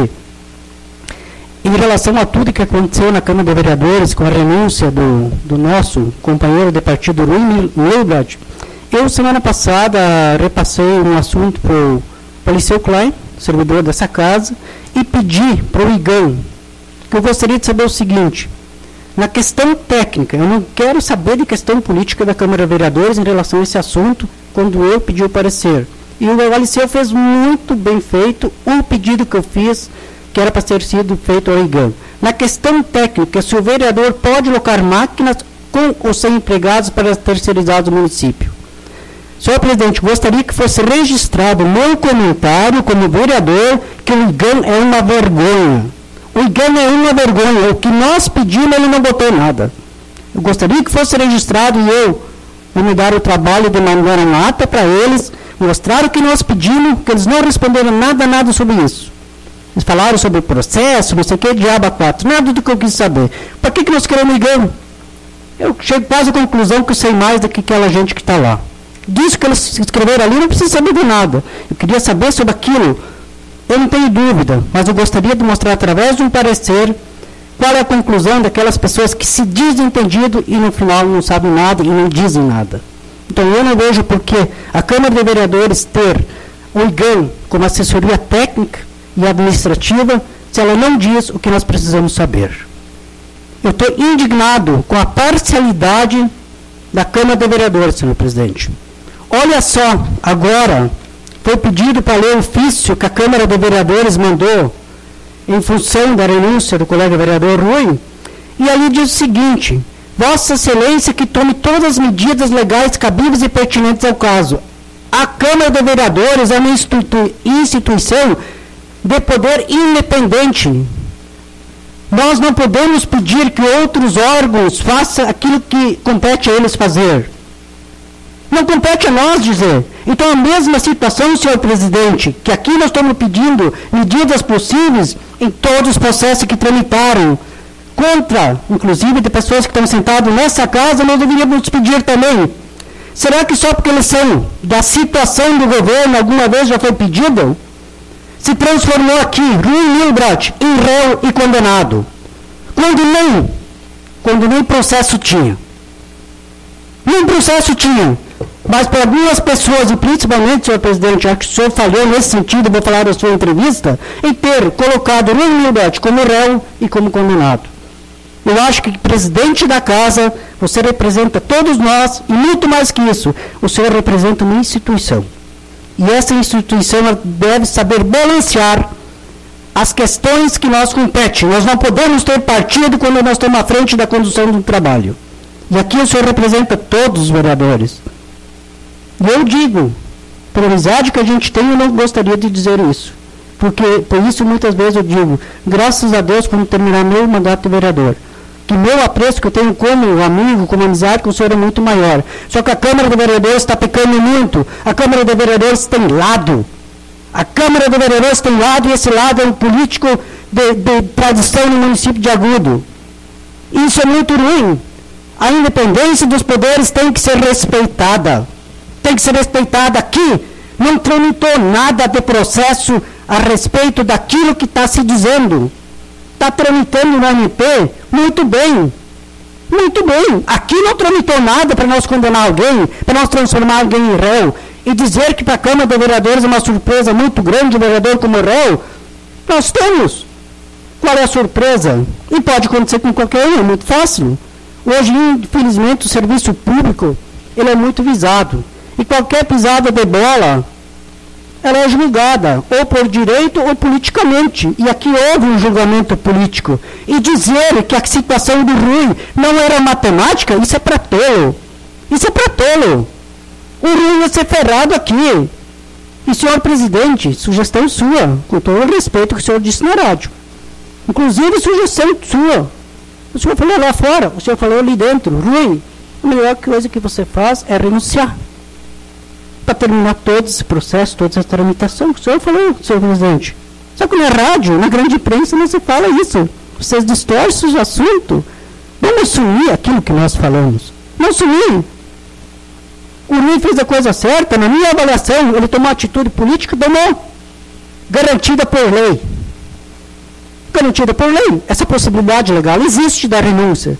S4: em relação a tudo que aconteceu na Câmara de Vereadores, com a renúncia do, do nosso companheiro de partido, Rui Hilbert, eu, semana passada, repassei um assunto para o Liceu Klein, servidor dessa casa, e pedi para o IGAM, que eu gostaria de saber o seguinte, na questão técnica, eu não quero saber de questão política da Câmara de Vereadores em relação a esse assunto, quando eu pedi o parecer. E o Liceu fez muito bem feito o pedido que eu fiz, que era para ter sido feito ao IGAM. Na questão técnica, se o vereador pode alocar máquinas com ou sem empregados para terceirizados do município. Senhor presidente, gostaria que fosse registrado meu comentário como vereador que o IGAM é uma vergonha. O IGAM é uma vergonha. O que nós pedimos, ele não botou nada. Eu gostaria que fosse registrado e eu vou me dar o trabalho de mandar a nota para eles, mostrar o que nós pedimos, que eles não responderam nada, nada sobre isso. Eles falaram sobre o processo, não sei o que, diabo a quatro. Nada do que eu quis saber. Para que, que nós queremos IGAM? Eu chego quase à conclusão que eu sei mais do que aquela gente que está lá. Disso que eles se escreveram ali, eu não preciso saber de nada. Eu queria saber sobre aquilo. Eu não tenho dúvida, mas eu gostaria de mostrar através de um parecer qual é a conclusão daquelas pessoas que se dizem entendido e no final não sabem nada e não dizem nada. Então eu não vejo por que a Câmara de Vereadores ter o IGAM como assessoria técnica e administrativa, se ela não diz o que nós precisamos saber. Eu estou indignado com a parcialidade da Câmara de Vereadores, senhor presidente. Olha só, agora foi pedido para ler o ofício que a Câmara de Vereadores mandou em função da renúncia do colega vereador Rui, e ali diz o seguinte, Vossa Excelência que tome todas as medidas legais cabíveis e pertinentes ao caso. A Câmara de Vereadores é uma institu- instituição de poder independente. Nós não podemos pedir que outros órgãos façam aquilo que compete a eles fazer. Não compete a nós dizer. Então, a mesma situação, senhor presidente, que aqui nós estamos pedindo medidas possíveis em todos os processos que tramitaram, contra, inclusive, de pessoas que estão sentadas nessa casa, nós deveríamos pedir também. Será que só porque eles são da situação do governo, alguma vez já foi pedido? Se transformou aqui, Rui Milbrat, em réu e condenado. Quando nem, quando nem processo tinha. Nem processo tinha. Mas para algumas pessoas, e principalmente, senhor presidente, acho que o senhor falhou nesse sentido, vou falar da sua entrevista, em ter colocado Rui Milbrat como réu e como condenado. Eu acho que, presidente da casa, você representa todos nós, e muito mais que isso, o senhor representa uma instituição. E essa instituição deve saber balancear as questões que nós competem. Nós não podemos ter partido quando nós estamos à frente da condução do trabalho. E aqui o senhor representa todos os vereadores. E eu digo, pela amizade que a gente tem, eu não gostaria de dizer isso. Porque, por isso, muitas vezes eu digo, graças a Deus, quando terminar meu mandato de vereador, que meu apreço que eu tenho como amigo, como amizade com o senhor é muito maior. Só que a Câmara de Vereadores está pecando muito. A Câmara de Vereadores tem lado. A Câmara de Vereadores tem lado e esse lado é um político de, de tradição no município de Agudo. Isso é muito ruim. A independência dos poderes tem que ser respeitada. Tem que ser respeitada. Aqui não tramitou nada de processo a respeito daquilo que está se dizendo. Está tramitando no M P, muito bem, muito bem. Aqui não tramitou nada para nós condenar alguém, para nós transformar alguém em réu, e dizer que para a Câmara de Vereadores é uma surpresa muito grande o vereador como réu, nós temos. Qual é a surpresa? E pode acontecer com qualquer um, é muito fácil. Hoje, infelizmente, o serviço público, ele é muito visado, e qualquer pisada de bola, ela é julgada, ou por direito ou politicamente. E aqui houve um julgamento político. E dizer que a situação do Rui não era matemática, isso é para tolo. Isso é para tolo. O Rui ia ser ferrado aqui. E, senhor presidente, sugestão sua, com todo o respeito que o senhor disse na rádio. Inclusive, sugestão sua. O senhor falou lá fora, o senhor falou ali dentro. Rui, a melhor coisa que você faz é renunciar. Para terminar todo esse processo, toda essa tramitação. O senhor falou, senhor presidente. Só que na rádio, na grande imprensa, não se fala isso. Vocês distorcem o assunto. Vamos assumir aquilo que nós falamos. Não assumir. O Rui fez a coisa certa. Na minha avaliação, ele tomou atitude política, tomou. Garantida por lei. Garantida por lei. Essa possibilidade legal existe da renúncia.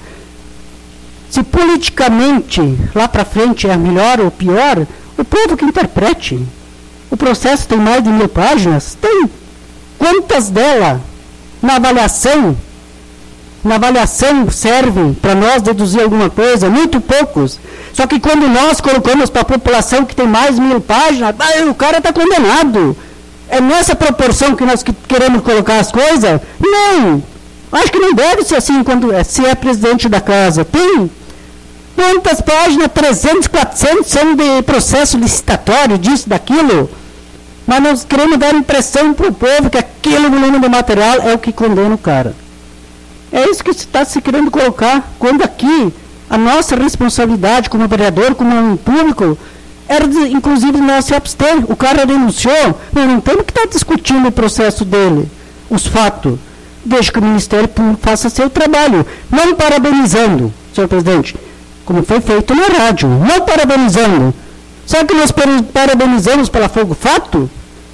S4: Se politicamente, lá para frente, é melhor ou pior, o povo que interprete. O processo tem mais de mil páginas? Tem. Quantas delas, na avaliação, na avaliação servem para nós deduzir alguma coisa? Muito poucos. Só que quando nós colocamos para a população que tem mais de mil páginas, ah, o cara está condenado. É nessa proporção que nós que queremos colocar as coisas? Não. Acho que não deve ser assim quando é, se é presidente da casa. Tem. Quantas páginas? trezentos, quatrocentos são de processo licitatório, disso, daquilo. Mas nós queremos dar impressão para o povo que aquele volume de material é o que condena o cara. É isso que está se querendo colocar. Quando aqui a nossa responsabilidade como vereador, como um público, era de, inclusive nós se abster. O cara denunciou, nós não temos que estar discutindo o processo dele, os fatos. Deixa que o Ministério Público faça seu trabalho. Não parabenizando, senhor presidente, como foi feito na rádio, não parabenizando. Será que nós parabenizamos pela Fogo Fato?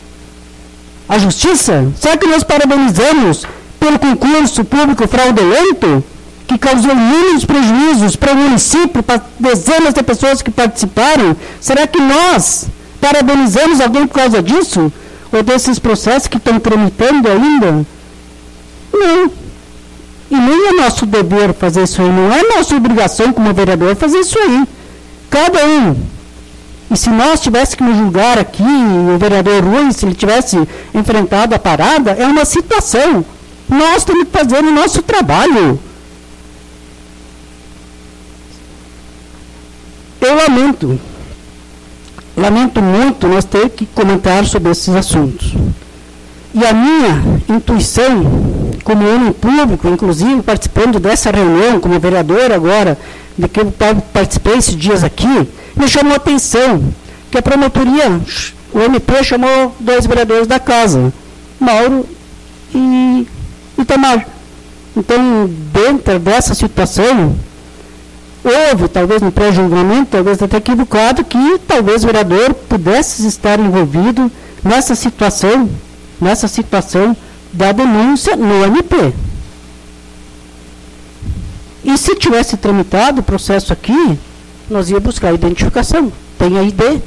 S4: A justiça? Será que nós parabenizamos pelo concurso público fraudulento, que causou inúmeros prejuízos para o município, para dezenas de pessoas que participaram? Será que nós parabenizamos alguém por causa disso? Ou desses processos que estão tramitando ainda? Não. E nem é nosso dever fazer isso aí, não é nossa obrigação como vereador fazer isso aí. Cada um. E se nós tivéssemos que nos julgar aqui, o vereador Rui, se ele tivesse enfrentado a parada, é uma situação. Nós temos que fazer o nosso trabalho. Eu lamento, lamento muito nós ter que comentar sobre esses assuntos. E a minha intuição, como homem público, inclusive participando dessa reunião, como vereador agora, de que eu participei esses dias aqui, me chamou a atenção que a promotoria, o M P chamou dois vereadores da casa, Mauro e Itamar. Então, dentro dessa situação, houve, talvez no pré-julgamento, talvez até equivocado, que talvez o vereador pudesse estar envolvido nessa situação, nessa situação da denúncia no M P. E se tivesse tramitado o processo aqui, nós ia buscar a identificação. Tem a I D.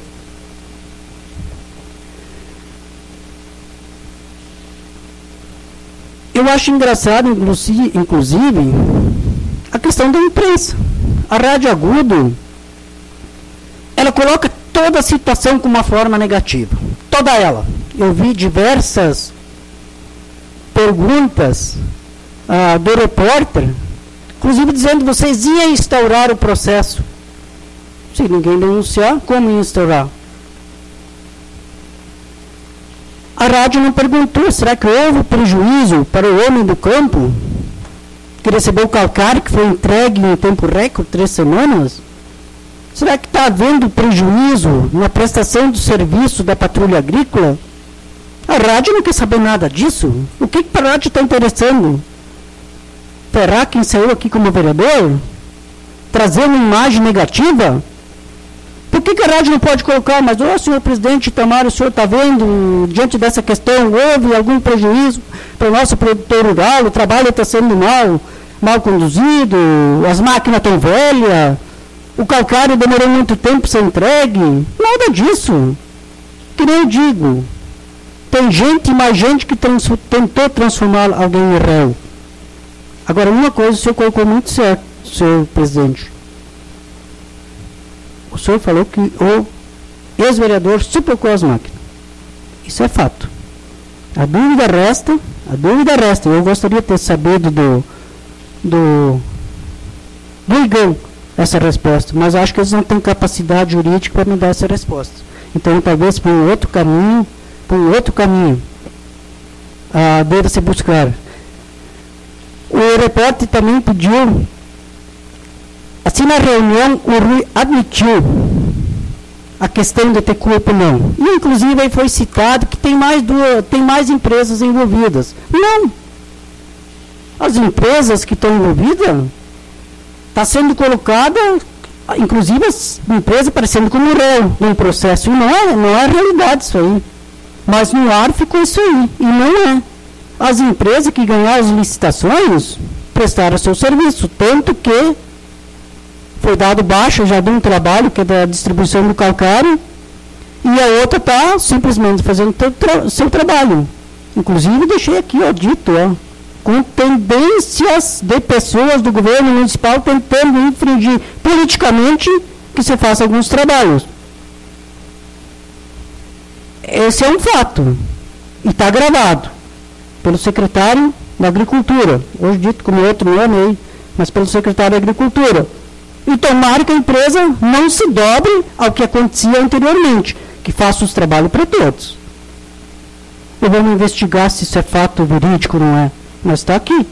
S4: Eu acho engraçado, inclusive, inclusive, a questão da imprensa. A Rádio Agudo, ela coloca toda a situação com uma forma negativa. Toda ela. Eu vi diversas perguntas ah, do repórter, inclusive dizendo que vocês iam instaurar o processo. Se ninguém denunciar, como ia instaurar? A rádio não perguntou, será que houve prejuízo para o homem do campo, que recebeu o calcário, que foi entregue em tempo recorde, três semanas? Será que está havendo prejuízo na prestação do serviço da patrulha agrícola? A rádio não quer saber nada disso. O que, que a rádio está interessando? Ferrar quem saiu aqui como vereador? Trazer uma imagem negativa? Por que, que a rádio não pode colocar, mas, ô, senhor presidente Itamar, o senhor está vendo, diante dessa questão, houve algum prejuízo para o nosso produtor rural, o trabalho está sendo mal, mal conduzido, as máquinas estão velhas, o calcário demorou muito tempo para ser entregue? Nada disso. Que nem eu digo, tem gente e mais gente que trans, tentou transformar alguém em réu. Agora, uma coisa o senhor colocou muito certo, senhor presidente. O senhor falou que o ex-vereador supocou as máquinas. Isso é fato. A dúvida resta, a dúvida resta. Eu gostaria de ter sabido do, do, do Igão essa resposta, mas acho que eles não têm capacidade jurídica para me dar essa resposta. Então, talvez por um outro caminho, por um outro caminho, ah, deva-se buscar. O repórter também pediu. Assim, na reunião, o Rui admitiu a questão de ter culpa ou não. E, inclusive, aí foi citado que tem mais, duas, tem mais empresas envolvidas. Não. As empresas que estão envolvidas, está sendo colocada, inclusive, as empresas aparecendo como réu num processo. E não é, não é realidade isso aí. Mas no ar ficou isso aí. E não é. As empresas que ganharam as licitações prestaram seu serviço. Tanto que foi dado baixa já de um trabalho, que é da distribuição do calcário, e a outra está simplesmente fazendo seu, tra seu trabalho. Inclusive, deixei aqui, ó, dito, ó, com tendências de pessoas do governo municipal tentando infringir politicamente que se faça alguns trabalhos. Esse é um fato, e está gravado pelo secretário da Agricultura, hoje dito como outro nome aí, mas pelo secretário da Agricultura. E tomara que a empresa não se dobre ao que acontecia anteriormente, que faça os trabalhos para todos. E vamos investigar se isso é fato verídico ou não é, mas está aqui.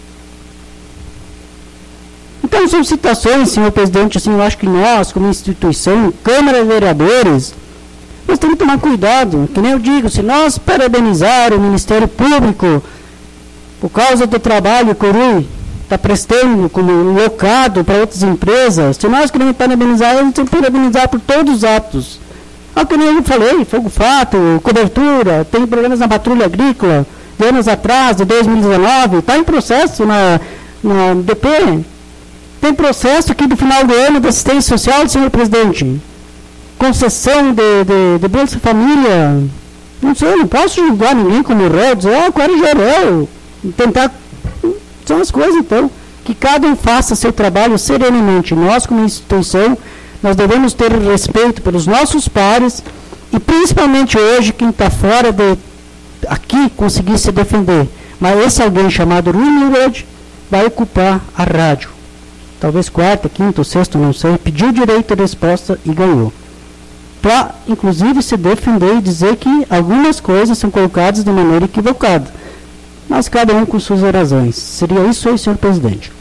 S4: Então, são situações, senhor presidente, assim, eu acho que nós, como instituição, Câmara de Vereadores, nós temos que tomar cuidado, que nem eu digo, se nós parabenizar o Ministério Público por causa do trabalho que o Rui está prestando como locado para outras empresas, se nós queremos parabenizar, nós temos que parabenizar por todos os atos. Ah, que nem eu falei, fogo fato, cobertura, tem problemas na patrulha agrícola, de anos atrás, de dois mil e dezenove, está em processo na, na D P. Tem processo aqui do final do ano da assistência social, senhor presidente. Concessão de, de, de Bolsa Família. Não sei, eu não posso julgar ninguém como réu, dizer, ah, qual é réu. Tentar. São as coisas, então, que cada um faça seu trabalho serenamente. Nós, como instituição, nós devemos ter respeito pelos nossos pares e, principalmente hoje, quem está fora de aqui conseguir se defender. Mas esse alguém chamado Rui Mirode vai ocupar a rádio. Talvez quarta, quinta ou sexta, não sei. Pediu direito de resposta e ganhou. Para, inclusive, se defender e dizer que algumas coisas são colocadas de maneira equivocada. mas cada um com suas razões. Seria isso aí, senhor presidente.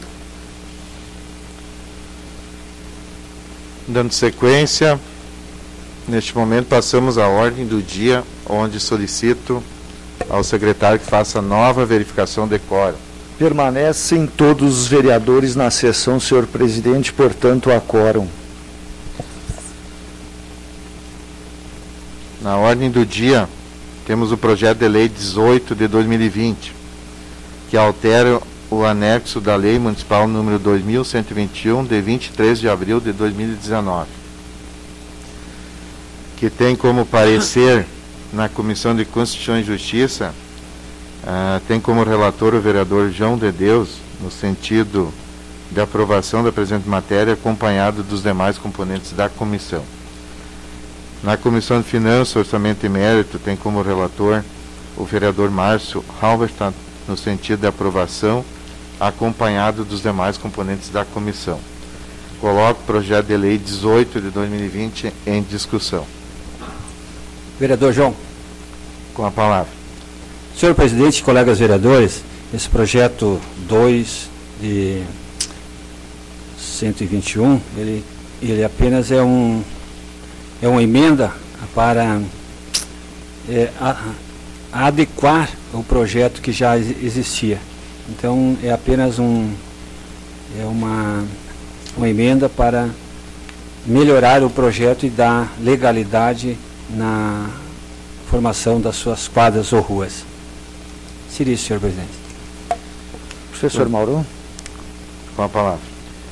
S1: Dando sequência, neste momento passamos à ordem do dia, onde solicito ao secretário que faça nova verificação de quórum.
S2: Permanecem todos os vereadores na sessão, senhor presidente, portanto, há quórum.
S1: Na ordem do dia, temos o projeto de lei dezoito de dois mil e vinte, que altera o anexo da Lei Municipal número dois mil cento e vinte e um, de vinte e três de abril de dois mil e dezenove, que tem como parecer na Comissão de Constituição e Justiça, uh, tem como relator o vereador João de Deus, no sentido de aprovação da presente matéria, acompanhado dos demais componentes da comissão. Na Comissão de Finanças, Orçamento e Mérito, tem como relator o vereador Márcio Halverstadt, no sentido de aprovação, acompanhado dos demais componentes da comissão. Coloco o projeto de lei dezoito de dois mil e vinte em discussão.
S6: Vereador João.
S1: Com a palavra.
S6: Senhor presidente, colegas vereadores, esse projeto dois de cento e vinte e um, ele, ele apenas é um é uma emenda para é, a, a adequar o projeto que já existia. Então é apenas um é uma uma emenda para melhorar o projeto e dar legalidade na formação das suas quadras ou ruas. Seria isso, senhor presidente.
S2: Professor Mauro.
S1: Com a palavra.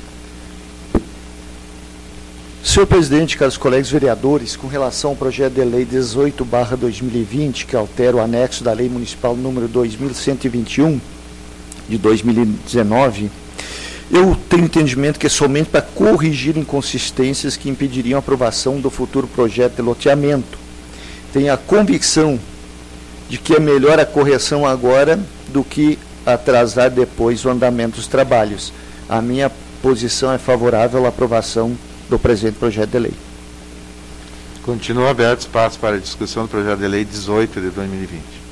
S2: Senhor presidente, caros colegas vereadores, com relação ao projeto de lei dezoito barra dois mil e vinte, que altera o anexo da Lei Municipal número dois mil cento e vinte e um, de dois mil e dezenove, eu tenho entendimento que é somente para corrigir inconsistências que impediriam a aprovação do futuro projeto de loteamento. Tenho a convicção de que é melhor a correção agora do que atrasar depois o andamento dos trabalhos. A minha posição é favorável à aprovação do presente projeto de lei.
S1: Continua aberto espaço para a discussão do projeto de lei dezoito de dois mil e vinte.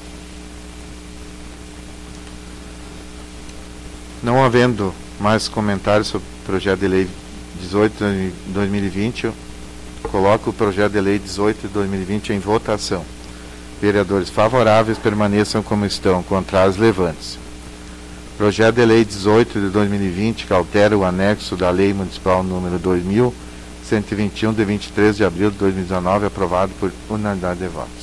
S1: Não havendo mais comentários sobre o projeto de lei dezoito de dois mil e vinte, eu coloco o projeto de lei dezoito de dois mil e vinte em votação. Vereadores favoráveis permaneçam como estão, contrários levante-se. Projeto de lei dezoito de dois mil e vinte, que altera o anexo da Lei Municipal número dois mil cento e vinte e um, de vinte e três de abril de dois mil e dezenove, aprovado por unanimidade de votos.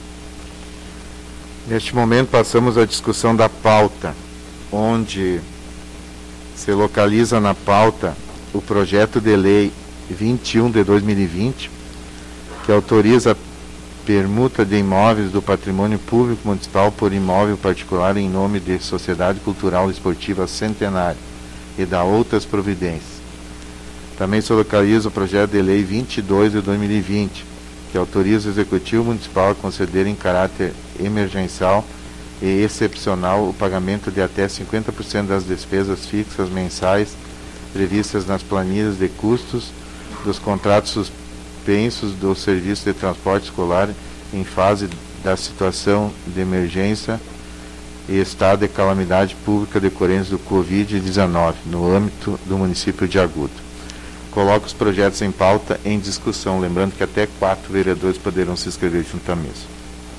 S1: Neste momento passamos à discussão da pauta, onde se localiza na pauta o projeto de lei vinte e um de dois mil e vinte, que autoriza a permuta de imóveis do patrimônio público municipal por imóvel particular em nome de Sociedade Cultural e Esportiva Centenário e da outras providências. Também se localiza o projeto de lei vinte e dois de dois mil e vinte, que autoriza o Executivo Municipal a conceder em caráter emergencial e excepcional o pagamento de até cinquenta por cento das despesas fixas mensais previstas nas planilhas de custos dos contratos suspensos do serviço de transporte escolar em fase da situação de emergência e estado de calamidade pública decorrentes do covid dezenove, no âmbito do município de Agudo. Coloco os projetos em pauta em discussão, lembrando que até quatro vereadores poderão se inscrever junto à mesa.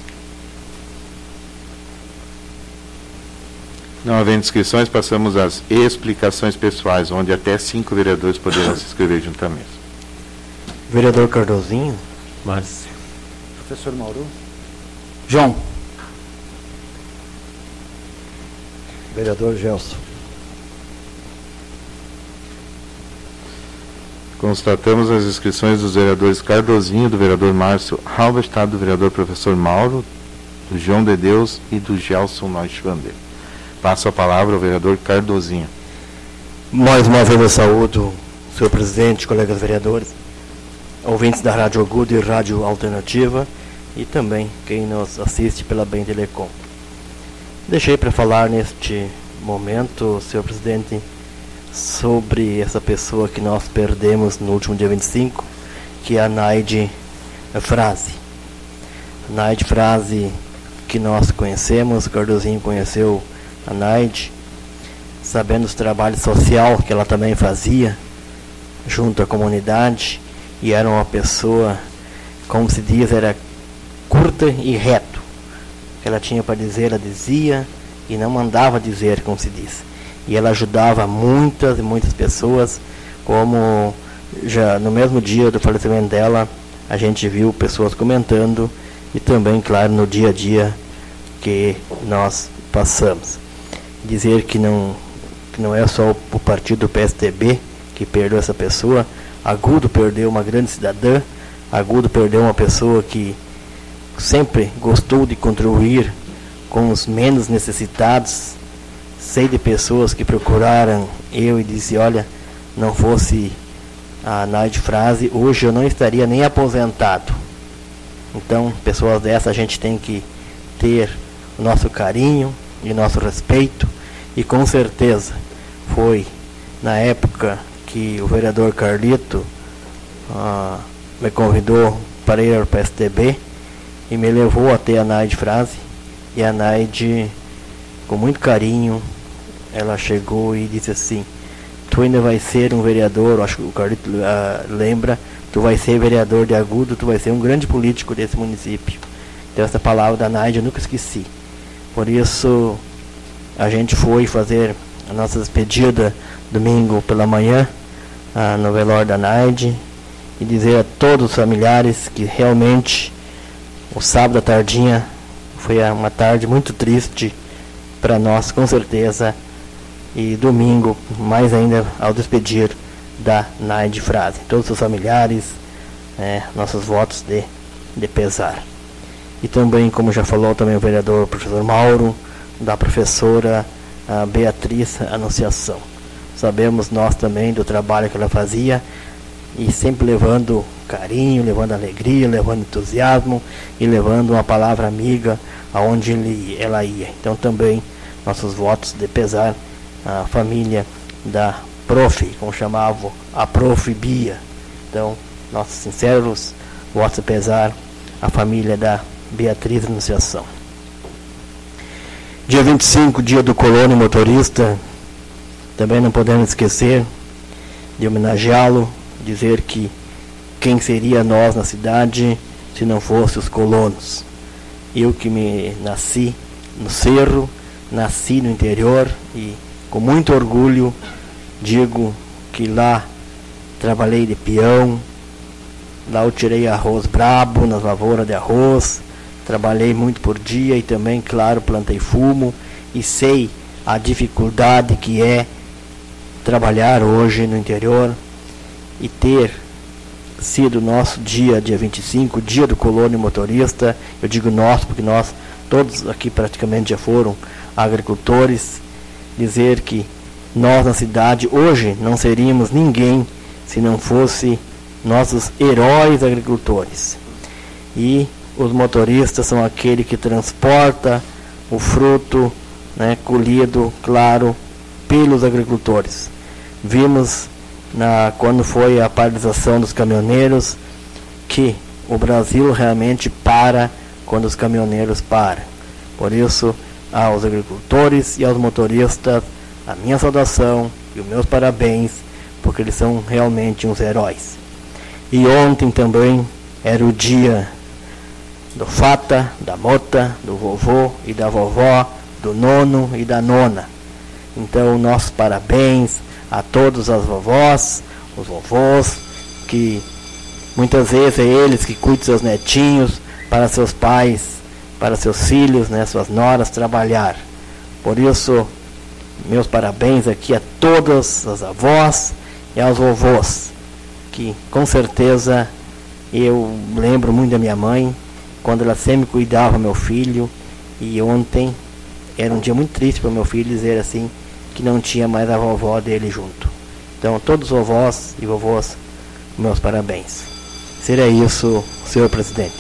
S1: Não havendo inscrições, passamos às explicações pessoais, onde até cinco vereadores poderão se inscrever junto à mesa.
S3: Vereador Cardozinho.
S8: Márcio.
S2: Professor Mauro.
S6: João.
S5: Vereador Gelson.
S1: Constatamos as inscrições dos vereadores Cardozinho, do vereador Márcio Halberstadt, do vereador professor Mauro, do João de Deus e do Gelson Neuschwander. Passo a palavra ao vereador Cardozinho.
S3: Mais uma vez eu saúdo, senhor presidente, colegas vereadores, ouvintes da Rádio Agudo e Rádio Alternativa e também quem nos assiste pela Bem Telecom. Deixei para falar neste momento, senhor presidente, sobre essa pessoa que nós perdemos no último dia vinte e cinco, que é a Naide Frase. A Naide Frase que nós conhecemos, o Cardozinho conheceu a Naide, sabendo o trabalho social que ela também fazia junto à comunidade, e era uma pessoa, como se diz, era curta e reto. O que ela tinha para dizer, ela dizia, e não mandava dizer, como se diz. E ela ajudava muitas e muitas pessoas, como já no mesmo dia do falecimento dela, a gente viu pessoas comentando, e também, claro, no dia a dia que nós passamos. Dizer que não, que não é só o partido do P S D B que perdeu essa pessoa. Agudo perdeu uma grande cidadã, Agudo perdeu uma pessoa que sempre gostou de contribuir com os menos necessitados. Sei de pessoas que procuraram eu e disse, olha, não fosse a Naide Frase, hoje eu não estaria nem aposentado. Então, pessoas dessas a gente tem que ter o nosso carinho e nosso respeito, e com certeza foi na época que o vereador Carlito ah, me convidou para ir ao P S D B e me levou até a Naide Frase, e a Naide, com muito carinho, ela chegou e disse assim, tu ainda vai ser um vereador, acho que o Carlito ah, lembra, tu vai ser vereador de Agudo, tu vai ser um grande político desse município. Então essa palavra da Naide eu nunca esqueci. Por isso a gente foi fazer a nossa despedida domingo pela manhã ah, no velório da Naide, e dizer a todos os familiares que realmente o sábado à tardinha foi uma tarde muito triste para nós, com certeza, e domingo mais ainda ao despedir da Naide Frase. Todos os familiares, é, nossos votos de, de pesar. E também, como já falou também o vereador o professor Mauro, da professora a Beatriz Anunciação. Sabemos nós também do trabalho que ela fazia, e sempre levando carinho, levando alegria, levando entusiasmo e levando uma palavra amiga aonde ele, ela ia. Então também nossos votos de pesar à família da Prof, como chamavam, a Prof Bia. Então, nossos sinceros votos de pesar à família da Beatriz Anunciação. Dia vinte e cinco, dia do colono motorista, também não podemos esquecer de homenageá-lo, dizer que quem seria nós na cidade se não fosse os colonos. Eu que me nasci no Cerro, nasci no interior, e com muito orgulho digo que lá trabalhei de peão, lá eu tirei arroz brabo nas lavouras de arroz, trabalhei muito por dia, e também, claro, plantei fumo, e sei a dificuldade que é trabalhar hoje no interior, e ter sido nosso dia, dia vinte e cinco, dia do colono motorista. Eu digo nós, porque nós todos aqui praticamente já foram agricultores. Dizer que nós na cidade hoje não seríamos ninguém se não fosse nossos heróis agricultores. E os motoristas são aquele que transporta o fruto, né, colhido, claro, pelos agricultores. Vimos na, quando foi a paralisação dos caminhoneiros, que o Brasil realmente para quando os caminhoneiros param. Por isso, aos agricultores e aos motoristas, a minha saudação e os meus parabéns, porque eles são realmente uns heróis. E ontem também era o dia do Fata, da Mota, do vovô e da vovó, do nono e da nona. Então, nossos parabéns a todas as vovós, os vovôs, que muitas vezes é eles que cuidam seus netinhos, para seus pais, para seus filhos, né, suas noras trabalhar. Por isso, meus parabéns aqui a todas as avós e aos vovôs, que com certeza eu lembro muito da minha mãe, quando ela sempre cuidava do meu filho, e ontem era um dia muito triste para o meu filho dizer assim, que não tinha mais a vovó dele junto. Então, todos os vovós e vovôs, meus parabéns. Seria isso, senhor presidente.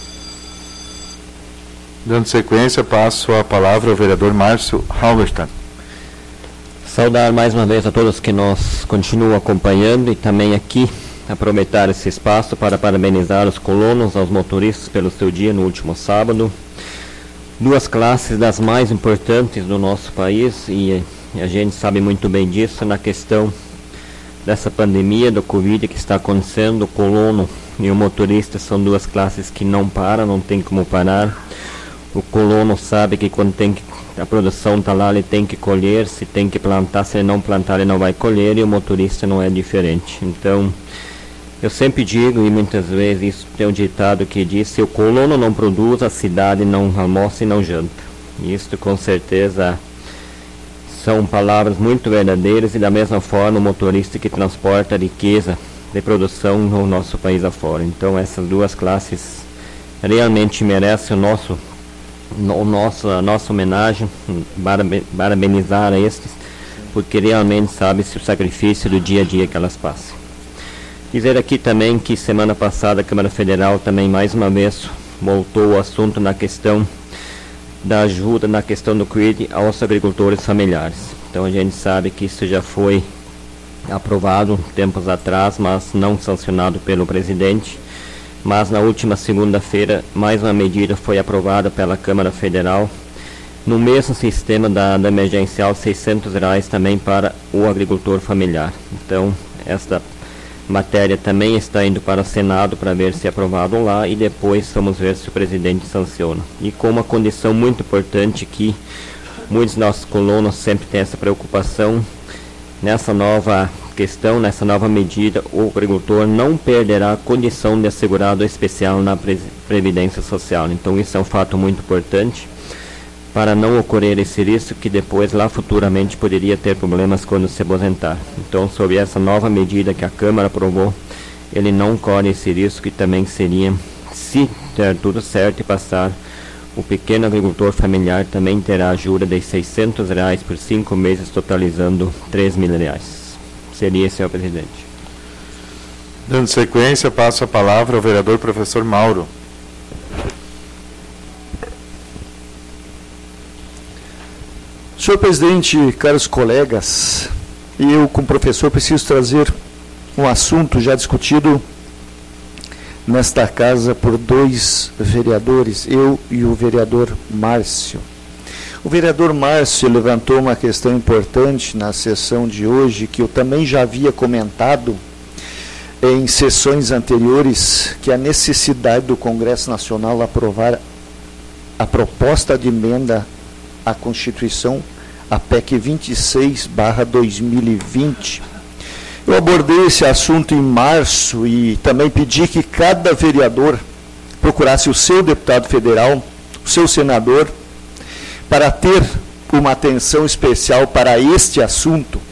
S1: Dando sequência, passo a palavra ao vereador Márcio Halberstam.
S8: Saudar mais uma vez a todos que nos continuam acompanhando, e também aqui aproveitar esse espaço para parabenizar os colonos, aos motoristas pelo seu dia no último sábado. duas classes das mais importantes do nosso país, e a gente sabe muito bem disso na questão dessa pandemia do Covid que está acontecendo. O colono e o motorista são duas classes que não param, não tem como parar. O colono sabe que quando tem que, a produção está lá, ele tem que colher, se tem que plantar, se ele não plantar, ele não vai colher, e o motorista não é diferente. Então, eu sempre digo, e muitas vezes isso tem um ditado que diz: se o colono não produz, a cidade não almoça e não janta. E isso com certeza são palavras muito verdadeiras, e da mesma forma o motorista que transporta a riqueza de produção no nosso país afora. Então essas duas classes realmente merecem o nosso, o nosso, a nossa homenagem, parabenizar a estes, porque realmente sabe-se o sacrifício do dia a dia que elas passam. Dizer aqui também que semana passada a Câmara Federal também mais uma vez voltou o assunto na questão da ajuda, na questão do C R I D aos agricultores familiares. Então a gente sabe que isso já foi aprovado tempos atrás, mas não sancionado pelo presidente. Mas na última segunda-feira mais uma medida foi aprovada pela Câmara Federal, no mesmo sistema da, da emergencial, seiscentos reais também para o agricultor familiar. Então esta matéria também está indo para o Senado para ver se é aprovado lá, e depois vamos ver se o presidente sanciona. E com uma condição muito importante, que muitos dos nossos colonos sempre têm essa preocupação, nessa nova questão, nessa nova medida, o agricultor não perderá a condição de assegurado especial na Previdência Social. Então isso é um fato muito importante, para não ocorrer esse risco que depois lá futuramente poderia ter problemas quando se aposentar. Então, sobre essa nova medida que a Câmara aprovou, ele não corre esse risco, que também seria, se der tudo certo e passar, o pequeno agricultor familiar também terá ajuda de seiscentos reais por cinco meses, totalizando três mil reais. Seria esse, senhor presidente.
S1: Dando sequência, passo a palavra ao vereador professor Mauro.
S2: Senhor presidente, caros colegas, eu, como professor, preciso trazer um assunto já discutido nesta casa por dois vereadores, eu e o vereador Márcio. O vereador Márcio levantou uma questão importante na sessão de hoje, que eu também já havia comentado em sessões anteriores, que é a necessidade do Congresso Nacional aprovar a proposta de emenda à Constituição, a P E C vinte e seis barra dois mil e vinte. Eu abordei esse assunto em março e também pedi que cada vereador procurasse o seu deputado federal, o seu senador, para ter uma atenção especial para este assunto.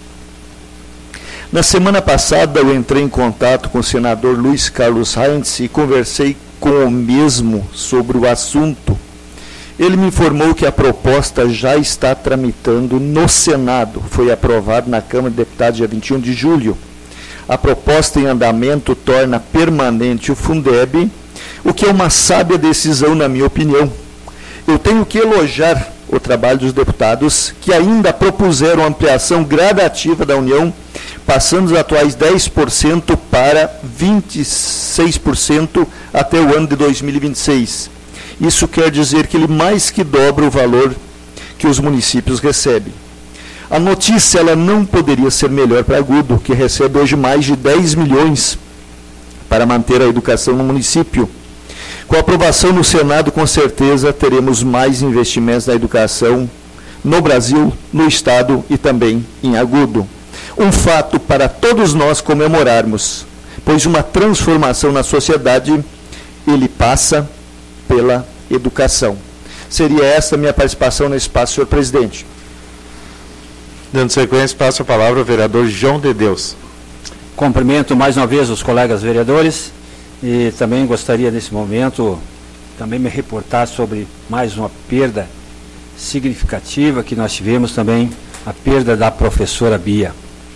S2: Na semana passada eu entrei em contato com o senador Luiz Carlos Heinz e conversei com o mesmo sobre o assunto. Ele me informou que a proposta já está tramitando no Senado. Foi aprovada na Câmara de Deputados dia vinte e um de julho. A proposta em andamento torna permanente o Fundeb, o que é uma sábia decisão, na minha opinião. Eu tenho que elogiar o trabalho dos deputados, que ainda propuseram ampliação gradativa da União, passando os atuais dez por cento para vinte e seis por cento até o ano de dois mil e vinte e seis. Isso quer dizer que ele mais que dobra o valor que os municípios recebem. A notícia ela não poderia ser melhor para Agudo, que recebe hoje mais de dez milhões para manter a educação no município. Com a aprovação no Senado, com certeza teremos mais investimentos na educação no Brasil, no Estado e também em Agudo. Um fato para todos nós comemorarmos, pois uma transformação na sociedade, ele passa pela educação. Seria essa a minha participação nesse espaço, senhor presidente.
S1: Dando sequência, passo a palavra ao vereador João de Deus.
S6: Cumprimento mais uma vez os colegas vereadores e também gostaria nesse momento também me reportar sobre mais uma perda significativa que nós tivemos também, a perda da professora Bia.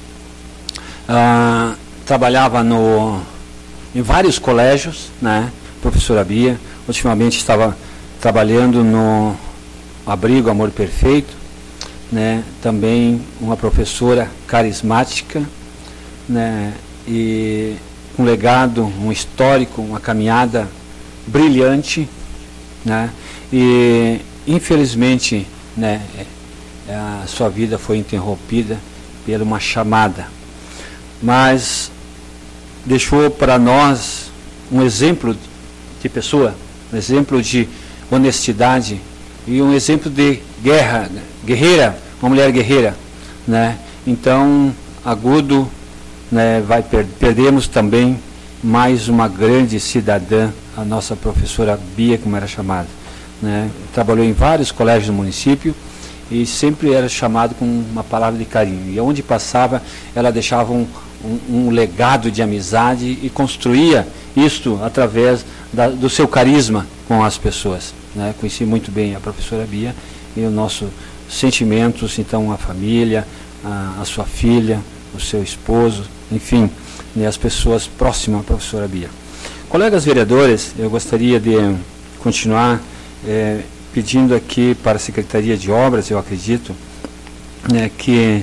S6: Ah, trabalhava no, em vários colégios, né, professora Bia. Ultimamente estava trabalhando no Abrigo Amor Perfeito, né, também uma professora carismática, né, e um legado, um histórico, uma caminhada brilhante, né, e infelizmente, né, a sua vida foi interrompida por uma chamada, mas deixou para nós um exemplo de pessoa, um exemplo de honestidade e um exemplo de guerra, guerreira, uma mulher guerreira, né? Então, Agudo, né, vai per perdemos também mais uma grande cidadã, a nossa professora Bia, como era chamada, né? Trabalhou em vários colégios do município e sempre era chamado com uma palavra de carinho. E onde passava, ela deixava um, um, um legado de amizade e construía isto através da, do seu carisma com as pessoas, né? Conheci muito bem a professora Bia e os nossos sentimentos, então, a família, a, a sua filha, o seu esposo, enfim, né, as pessoas próximas à professora Bia. Colegas vereadores, eu gostaria de continuar é, pedindo aqui para a Secretaria de Obras, eu acredito, né, que,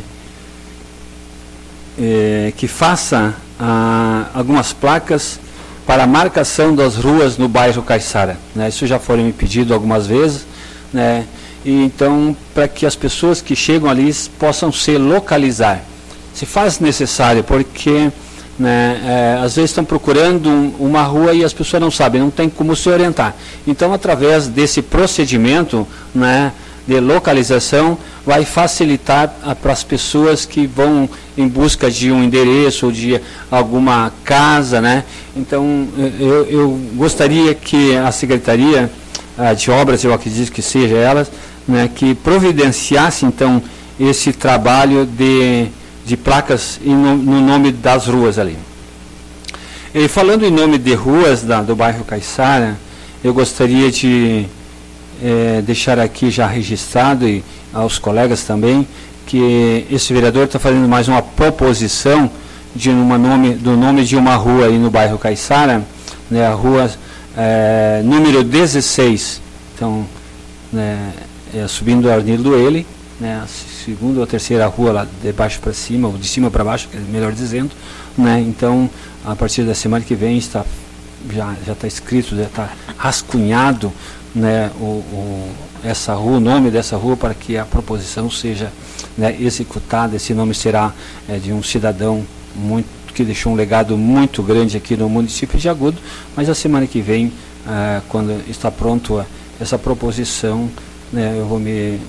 S6: é, que faça ah, algumas placas para a marcação das ruas no bairro Caiçara, né? Isso já foi me pedido algumas vezes, né? E então, para que as pessoas que chegam ali possam se localizar. Se faz necessário, porque, né, é, às vezes estão procurando um, uma rua e as pessoas não sabem, não tem como se orientar. Então, através desse procedimento, né, de localização, vai facilitar para as pessoas que vão em busca de um endereço ou de alguma casa, né? Então, eu, eu gostaria que a Secretaria uh, de Obras, eu acredito que seja elas, né, que providenciasse, então, esse trabalho de, de placas no, no nome das ruas ali. E falando em nome de ruas da, do bairro Caiçara, eu gostaria de é, deixar aqui já registrado, e aos colegas também, que esse vereador está fazendo mais uma proposição de uma nome, do nome de uma rua aí no bairro Caiçara, né, a rua é, número dezesseis, então, né, é, subindo o Arnildo Ele, né, a segunda ou a terceira rua lá de baixo para cima, ou de cima para baixo, melhor dizendo, né, então, a partir da semana que vem está, já já está escrito, já está rascunhado, né, o, o, essa rua, o nome dessa rua, para que a proposição seja, né, executada. Esse nome será é, de um cidadão muito, que deixou um legado muito grande aqui no município de Agudo, mas a semana que vem, é, quando está pronto essa proposição, né, eu vou me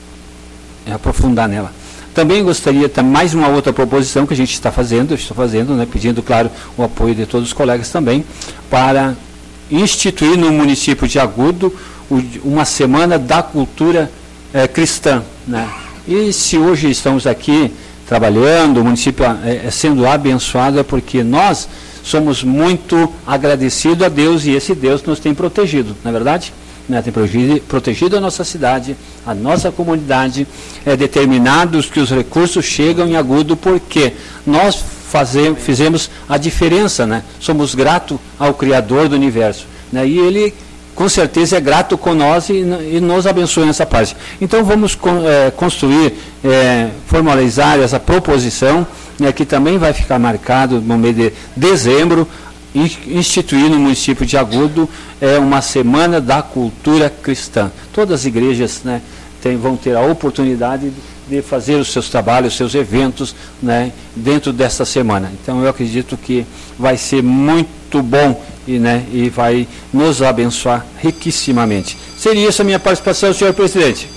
S6: aprofundar nela. Também gostaria de mais uma outra proposição que a gente está fazendo, eu estou fazendo, né, pedindo, claro, o apoio de todos os colegas também, para instituir no município de Agudo uma semana da cultura eh, cristã, né? E se hoje estamos aqui trabalhando, o município é, sendo abençoado, é porque nós somos muito agradecidos a Deus, e esse Deus nos tem protegido, não é verdade? Né? Tem protegido, protegido a nossa cidade, a nossa comunidade, é determinados que os recursos chegam em Agudo, porque nós Fazer, fizemos a diferença, né? Somos gratos ao Criador do Universo, né? E Ele, com certeza, é grato com nós e, e nos abençoa nessa parte. Então, vamos é, construir, é, formalizar essa proposição, né, que também vai ficar marcado no mês de dezembro, instituir no município de Agudo é, uma Semana da Cultura Cristã. Todas as igrejas, né, tem, vão ter a oportunidade de de fazer os seus trabalhos, os seus eventos, né, dentro dessa semana. Então, eu acredito que vai ser muito bom e, né, e vai nos abençoar riquissimamente. Seria essa a minha participação, senhor presidente.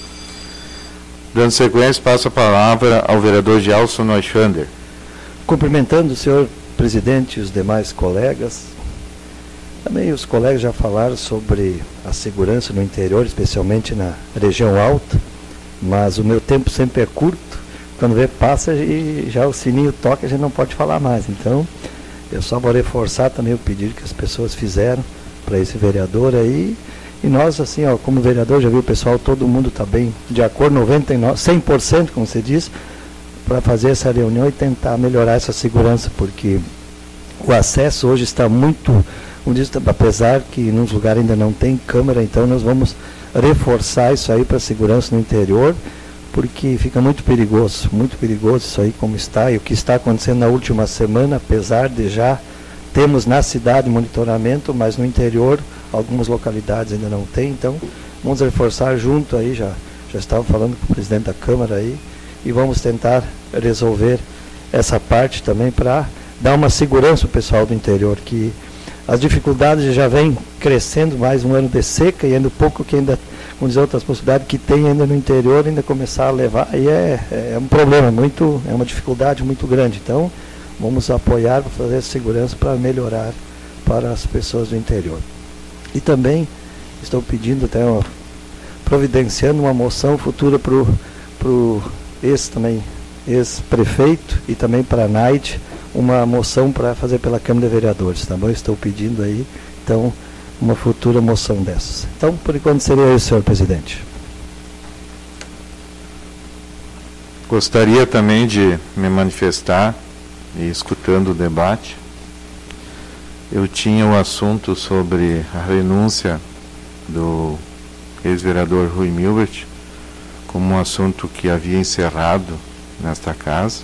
S1: Dando sequência, passo a palavra ao vereador Gelson Neuchander.
S5: Cumprimentando o senhor presidente e os demais colegas. Também os colegas já falaram sobre a segurança no interior, especialmente na região alta. Mas o meu tempo sempre é curto, quando vê passa e já o sininho toca, a gente não pode falar mais. Então, eu só vou reforçar também o pedido que as pessoas fizeram para esse vereador aí. E nós, assim, ó, como vereador, já viu o pessoal, todo mundo está bem de acordo, noventa e nove por cento, cem por cento, como você diz, para fazer essa reunião e tentar melhorar essa segurança, porque o acesso hoje está muito, como diz, apesar que nos lugares ainda não tem câmera, então nós vamos reforçar isso aí para a segurança no interior, porque fica muito perigoso, muito perigoso isso aí como está, e o que está acontecendo na última semana, apesar de já termos na cidade monitoramento, mas no interior algumas localidades ainda não tem, então vamos reforçar junto aí, já, já estava falando com o presidente da Câmara aí, e vamos tentar resolver essa parte também para dar uma segurança ao pessoal do interior, que as dificuldades já vêm crescendo, mais um ano de seca, e ainda pouco que ainda, vamos dizer, outras possibilidades que tem ainda no interior, ainda começar a levar, e é, é um problema, muito, é uma dificuldade muito grande. Então, vamos apoiar para fazer segurança para melhorar para as pessoas do interior. E também estou pedindo, até uma, providenciando uma moção futura para o ex também, ex-prefeito e também para a NAID, uma moção para fazer pela Câmara de Vereadores, tá bom? Estou pedindo aí, então, uma futura moção dessas. Então, por enquanto seria isso, senhor presidente.
S1: Gostaria também de me manifestar, e escutando o debate, eu tinha o assunto sobre a renúncia do ex-vereador Rui Milbert, como um assunto que havia encerrado nesta casa.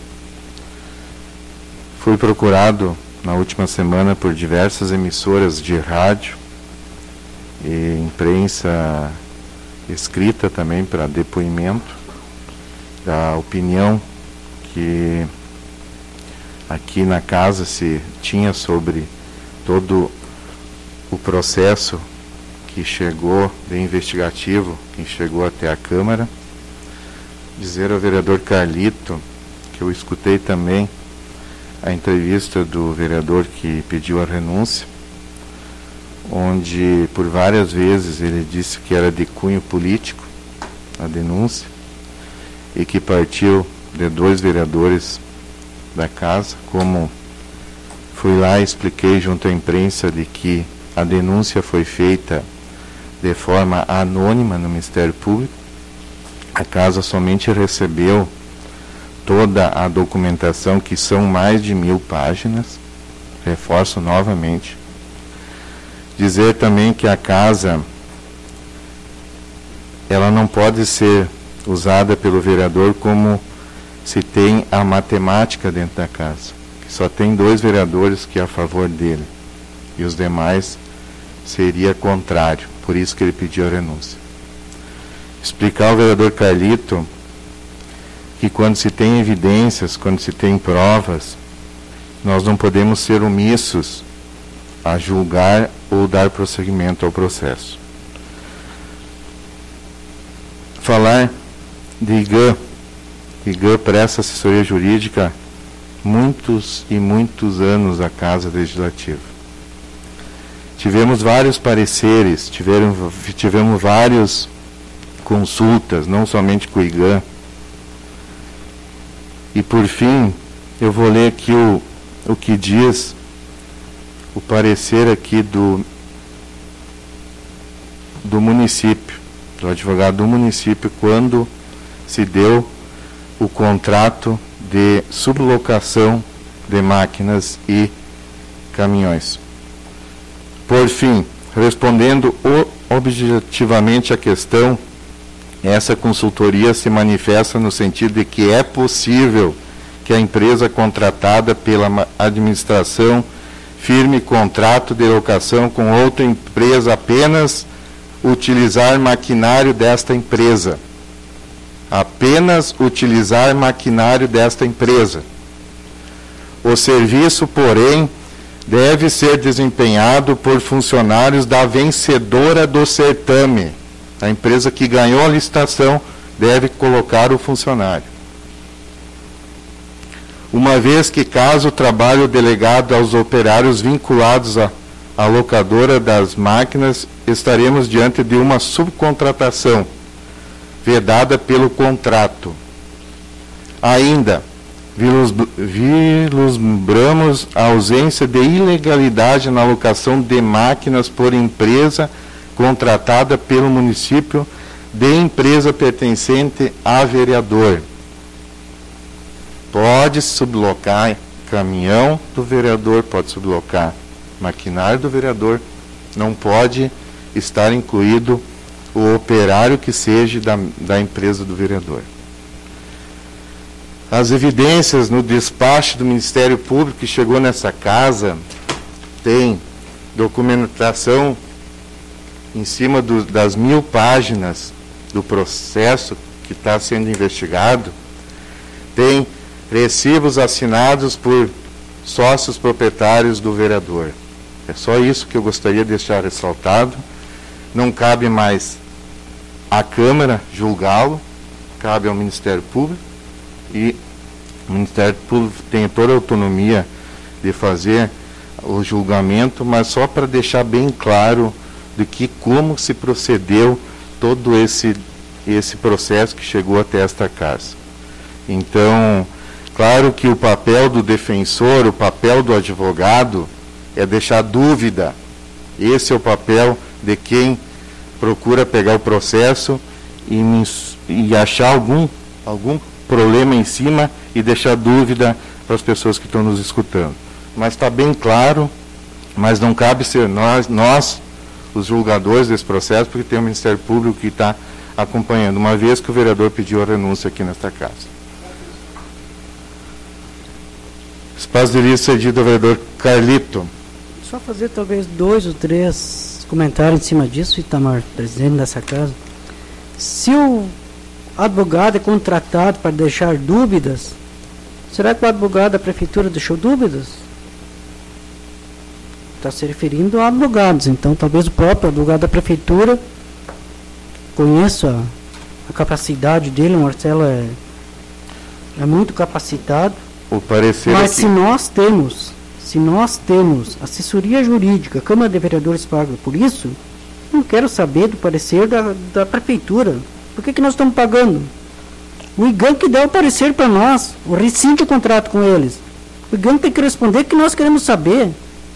S1: Fui procurado na última semana por diversas emissoras de rádio e imprensa escrita também para depoimento da opinião que aqui na casa se tinha sobre todo o processo que chegou de investigativo, que chegou até a Câmara. Dizer ao vereador Carlito que eu escutei também a entrevista do vereador que pediu a renúncia, onde por várias vezes ele disse que era de cunho político a denúncia e que partiu de dois vereadores da casa. Como fui lá e expliquei junto à imprensa de que a denúncia foi feita de forma anônima no Ministério Público, a casa somente recebeu toda a documentação, que são mais de mil páginas, reforço novamente. Dizer também que a casa, ela não pode ser usada pelo vereador como se tem a matemática dentro da casa, que só tem dois vereadores que é a favor dele, e os demais seria contrário, por isso que ele pediu a renúncia. Explicar ao vereador Carlito que quando se tem evidências, quando se tem provas, nós não podemos ser omissos a julgar ou dar prosseguimento ao processo. Falar de I G A, I G A presta assessoria jurídica muitos e muitos anos à Casa Legislativa. Tivemos vários pareceres, tiveram, tivemos várias consultas, não somente com o I G A. E por fim, eu vou ler aqui o, o que diz o parecer aqui do, do município, do advogado do município, quando se deu o contrato de sublocação de máquinas e caminhões. Por fim, respondendo objetivamente à questão, essa consultoria se manifesta no sentido de que é possível que a empresa contratada pela administração firme contrato de locação com outra empresa apenas utilizar maquinário desta empresa. Apenas utilizar maquinário desta empresa. O serviço, porém, deve ser desempenhado por funcionários da vencedora do certame. A empresa que ganhou a licitação deve colocar o funcionário. Uma vez que, caso o trabalho delegado aos operários vinculados à, à locadora das máquinas, estaremos diante de uma subcontratação vedada pelo contrato. Ainda, vislumbramos a ausência de ilegalidade na alocação de máquinas por empresa contratada pelo município de empresa pertencente a vereador. Pode sublocar caminhão do vereador, pode sublocar maquinário do vereador, não pode estar incluído o operário que seja da, da empresa do vereador. As evidências no despacho do Ministério Público que chegou nessa casa tem documentação em cima do, das mil páginas do processo que está sendo investigado, tem recibos assinados por sócios proprietários do vereador. É só isso que eu gostaria de deixar ressaltado. Não cabe mais à Câmara julgá-lo, cabe ao Ministério Público, e o Ministério Público tem toda a autonomia de fazer o julgamento, mas só para deixar bem claro de que como se procedeu todo esse, esse processo que chegou até esta casa. Então, claro que o papel do defensor, o papel do advogado é deixar dúvida. Esse é o papel de quem procura pegar o processo e, e achar algum, algum problema em cima e deixar dúvida para as pessoas que estão nos escutando. Mas está bem claro, mas não cabe ser nós, nós, os julgadores desse processo, porque tem o Ministério Público que está acompanhando, uma vez que o vereador pediu a renúncia aqui nesta casa. Espaço de livre cedido ao vereador Carlito.
S4: Só fazer talvez dois ou três comentários em cima disso, Itamar, presidente dessa casa. Se o advogado é contratado para deixar dúvidas, será que o advogado da prefeitura deixou dúvidas? Está se referindo a advogados, então talvez o próprio advogado da prefeitura conheça a, a capacidade dele. O Marcelo é, é muito capacitado.
S1: O parecer
S4: Mas
S1: aqui.
S4: se nós temos, se nós temos assessoria jurídica, a Câmara de Vereadores paga por isso, não quero saber do parecer da, da prefeitura. Por que, que nós estamos pagando? O I G A M que dá o parecer para nós, o rescinde o contrato com eles. O I G A M tem que responder o que nós queremos saber.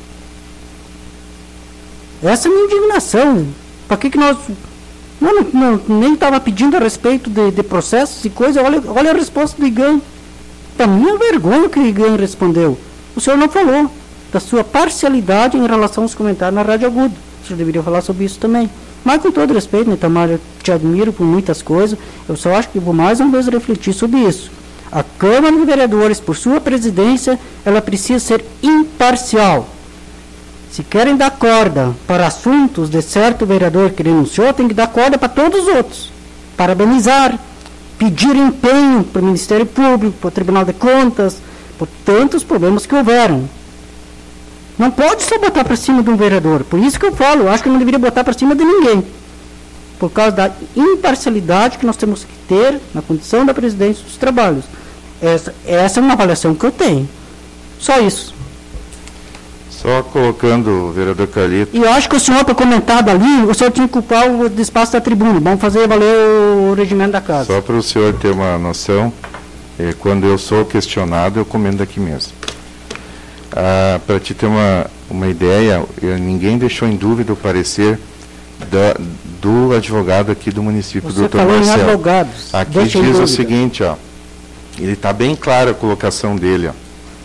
S4: Essa é a minha indignação. Para que, que nós... Não, não, nem estava pedindo a respeito de, de processos e coisas. Olha, olha a resposta do I G A M. Para mim é vergonha que o I G A M respondeu. O senhor não falou da sua parcialidade em relação aos comentários na Rádio Agudo. O senhor deveria falar sobre isso também. Mas com todo respeito, Itamar, eu te admiro por muitas coisas. Eu só acho que vou mais uma vez refletir sobre isso. A Câmara de Vereadores, por sua presidência, ela precisa ser imparcial. Se querem dar corda para assuntos de certo vereador que denunciou, tem que dar corda para todos os outros. Parabenizar, pedir empenho para o Ministério Público, para o Tribunal de Contas, por tantos problemas que houveram. Não pode só botar para cima de um vereador. Por isso que eu falo, eu acho que não deveria botar para cima de ninguém. Por causa da imparcialidade que nós temos que ter na condição da presidência dos trabalhos. Essa, essa é uma avaliação que eu tenho. Só isso.
S1: Só colocando o vereador Carlito.
S4: E eu acho que o senhor, para comentar dali, o senhor tinha que ocupar o espaço da tribuna. Vamos fazer valer o regimento da casa.
S1: Só para o senhor ter uma noção, eh, quando eu sou questionado, eu comento aqui mesmo. Ah, para te ter uma, uma ideia, eu, ninguém deixou em dúvida o parecer da, do advogado aqui do município,
S4: Você
S1: doutor
S4: falou
S1: Marcelo.
S4: em advogados.
S1: Aqui
S4: Deixa em
S1: diz o
S4: dúvida.
S1: seguinte, ó, ele está bem clara a colocação dele, ó.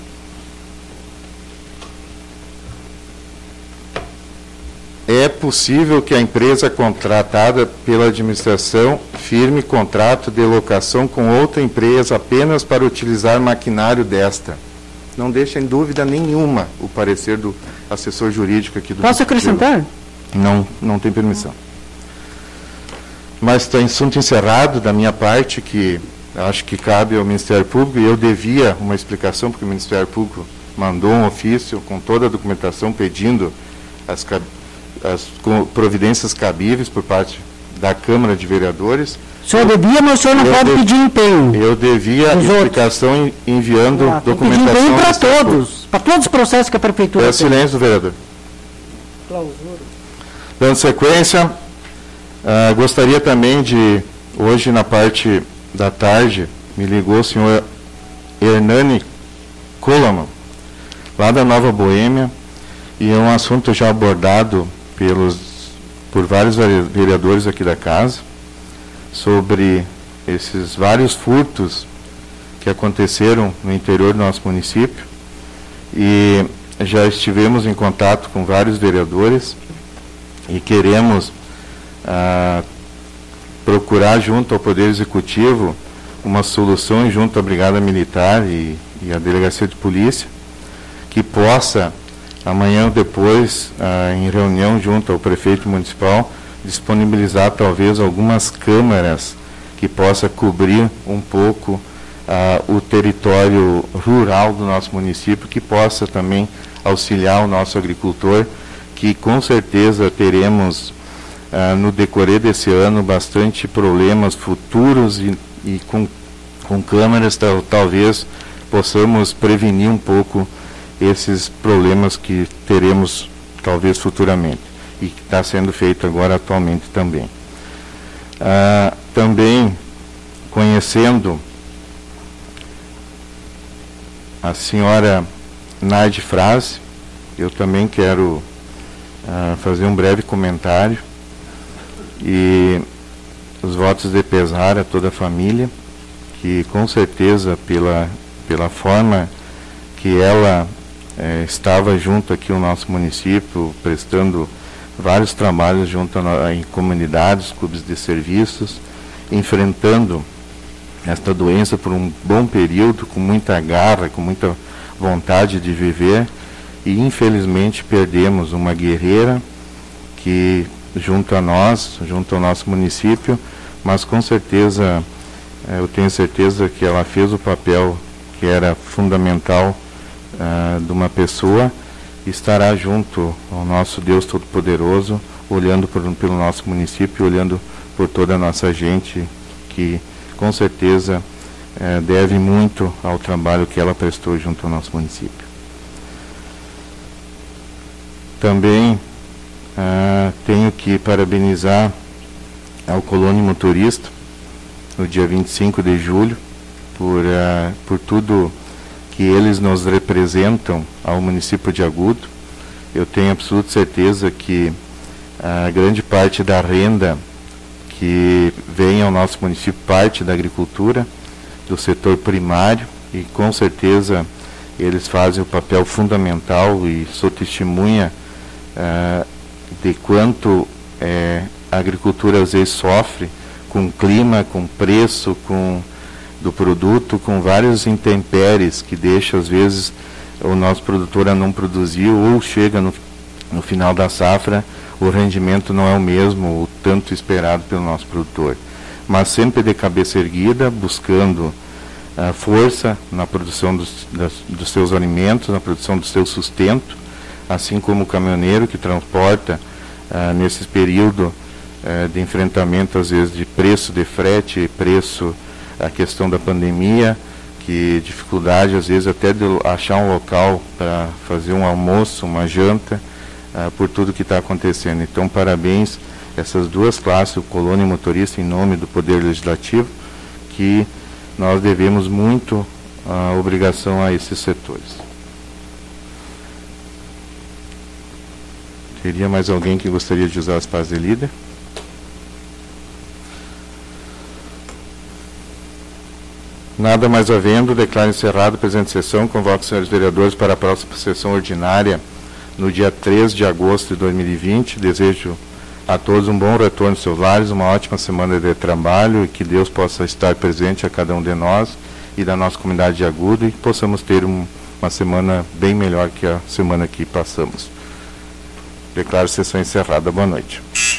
S1: É possível que a empresa contratada pela administração firme contrato de locação com outra empresa apenas para utilizar maquinário desta. Não deixa em dúvida nenhuma o parecer do assessor jurídico aqui do...
S4: Posso acrescentar?
S1: Não, não tem permissão. Mas está assunto encerrado da minha parte, que acho que cabe ao Ministério Público, e eu devia uma explicação, porque o Ministério Público mandou um ofício com toda a documentação pedindo as, as providências cabíveis por parte da Câmara de Vereadores.
S4: O senhor devia, mas o senhor não
S1: Eu
S4: pode
S1: de-
S4: pedir empenho.
S1: Eu devia
S4: Os
S1: explicação en- enviando
S4: Ah, tem que pedir
S1: documentação...
S4: empenho
S1: ao
S4: para
S1: Ministério Público.
S4: todos, para todos os processos que a prefeitura
S1: Peço
S4: tem.
S1: silêncio, vereador.
S4: Clausura.
S1: Dando sequência, ah, gostaria também de, hoje na parte da tarde, me ligou o senhor Hernani Coleman, lá da Nova Boêmia, e é um assunto já abordado pelos, por vários vere- vereadores aqui da casa, sobre esses vários furtos que aconteceram no interior do nosso município, e já estivemos em contato com vários vereadores e queremos ah, procurar junto ao Poder Executivo uma solução junto à Brigada Militar e, e à Delegacia de Polícia, que possa, amanhã ou depois, ah, em reunião junto ao Prefeito Municipal, disponibilizar talvez algumas câmaras que possa cobrir um pouco uh, o território rural do nosso município, que possa também auxiliar o nosso agricultor, que com certeza teremos uh, no decorrer desse ano bastante problemas futuros e, e com, com câmeras tal, talvez possamos prevenir um pouco esses problemas que teremos talvez futuramente, e que está sendo feito agora atualmente também. Ah, também conhecendo a senhora Naide Frase, eu também quero ah, fazer um breve comentário e os votos de pesar a toda a família, que com certeza pela, pela forma que ela eh, estava junto aqui ao nosso município, prestando vários trabalhos junto a, a, em comunidades, clubes de serviços, enfrentando esta doença por um bom período, com muita garra, com muita vontade de viver, e infelizmente perdemos uma guerreira que junto a nós, junto ao nosso município, mas com certeza, eu tenho certeza que ela fez o papel que era fundamental uh, de uma pessoa, e estará junto ao nosso Deus Todo-Poderoso, olhando por, pelo nosso município, olhando por toda a nossa gente, que com certeza uh, deve muito ao trabalho que ela prestou junto ao nosso município. Também uh, tenho que parabenizar ao Colônia Motorista, no dia vinte e cinco de julho, por, uh, por tudo que eles nos representam ao município de Agudo. Eu tenho absoluta certeza que a grande parte da renda que vem ao nosso município parte da agricultura, do setor primário, e com certeza eles fazem o papel fundamental, e sou testemunha uh, de quanto uh, a agricultura às vezes sofre com clima, com preço, com do produto, com vários intempéries que deixa às vezes o nosso produtor a não produzir, ou chega no, no final da safra, o rendimento não é o mesmo, o tanto esperado pelo nosso produtor. Mas sempre de cabeça erguida, buscando a força na produção dos, das, dos seus alimentos, na produção do seu sustento, assim como o caminhoneiro que transporta ah, nesse período ah, de enfrentamento, às vezes, de preço de frete, preço, a questão da pandemia, que dificuldade às vezes até de achar um local para fazer um almoço, uma janta, uh, por tudo que está acontecendo. Então, parabéns essas duas classes, o Colônia Motorista, em nome do Poder Legislativo, que nós devemos muito a uh, obrigação a esses setores. Teria mais alguém que gostaria de usar as palavras de líder? Nada mais havendo, declaro encerrado a presente sessão. Convoco os senhores vereadores para a próxima sessão ordinária no dia três de agosto de dois mil e vinte. Desejo a todos um bom retorno aos seus lares, uma ótima semana de trabalho, e que Deus possa estar presente a cada um de nós e da nossa comunidade de Agudo, e que possamos ter um, uma semana bem melhor que a semana que passamos. Declaro a sessão encerrada. Boa noite.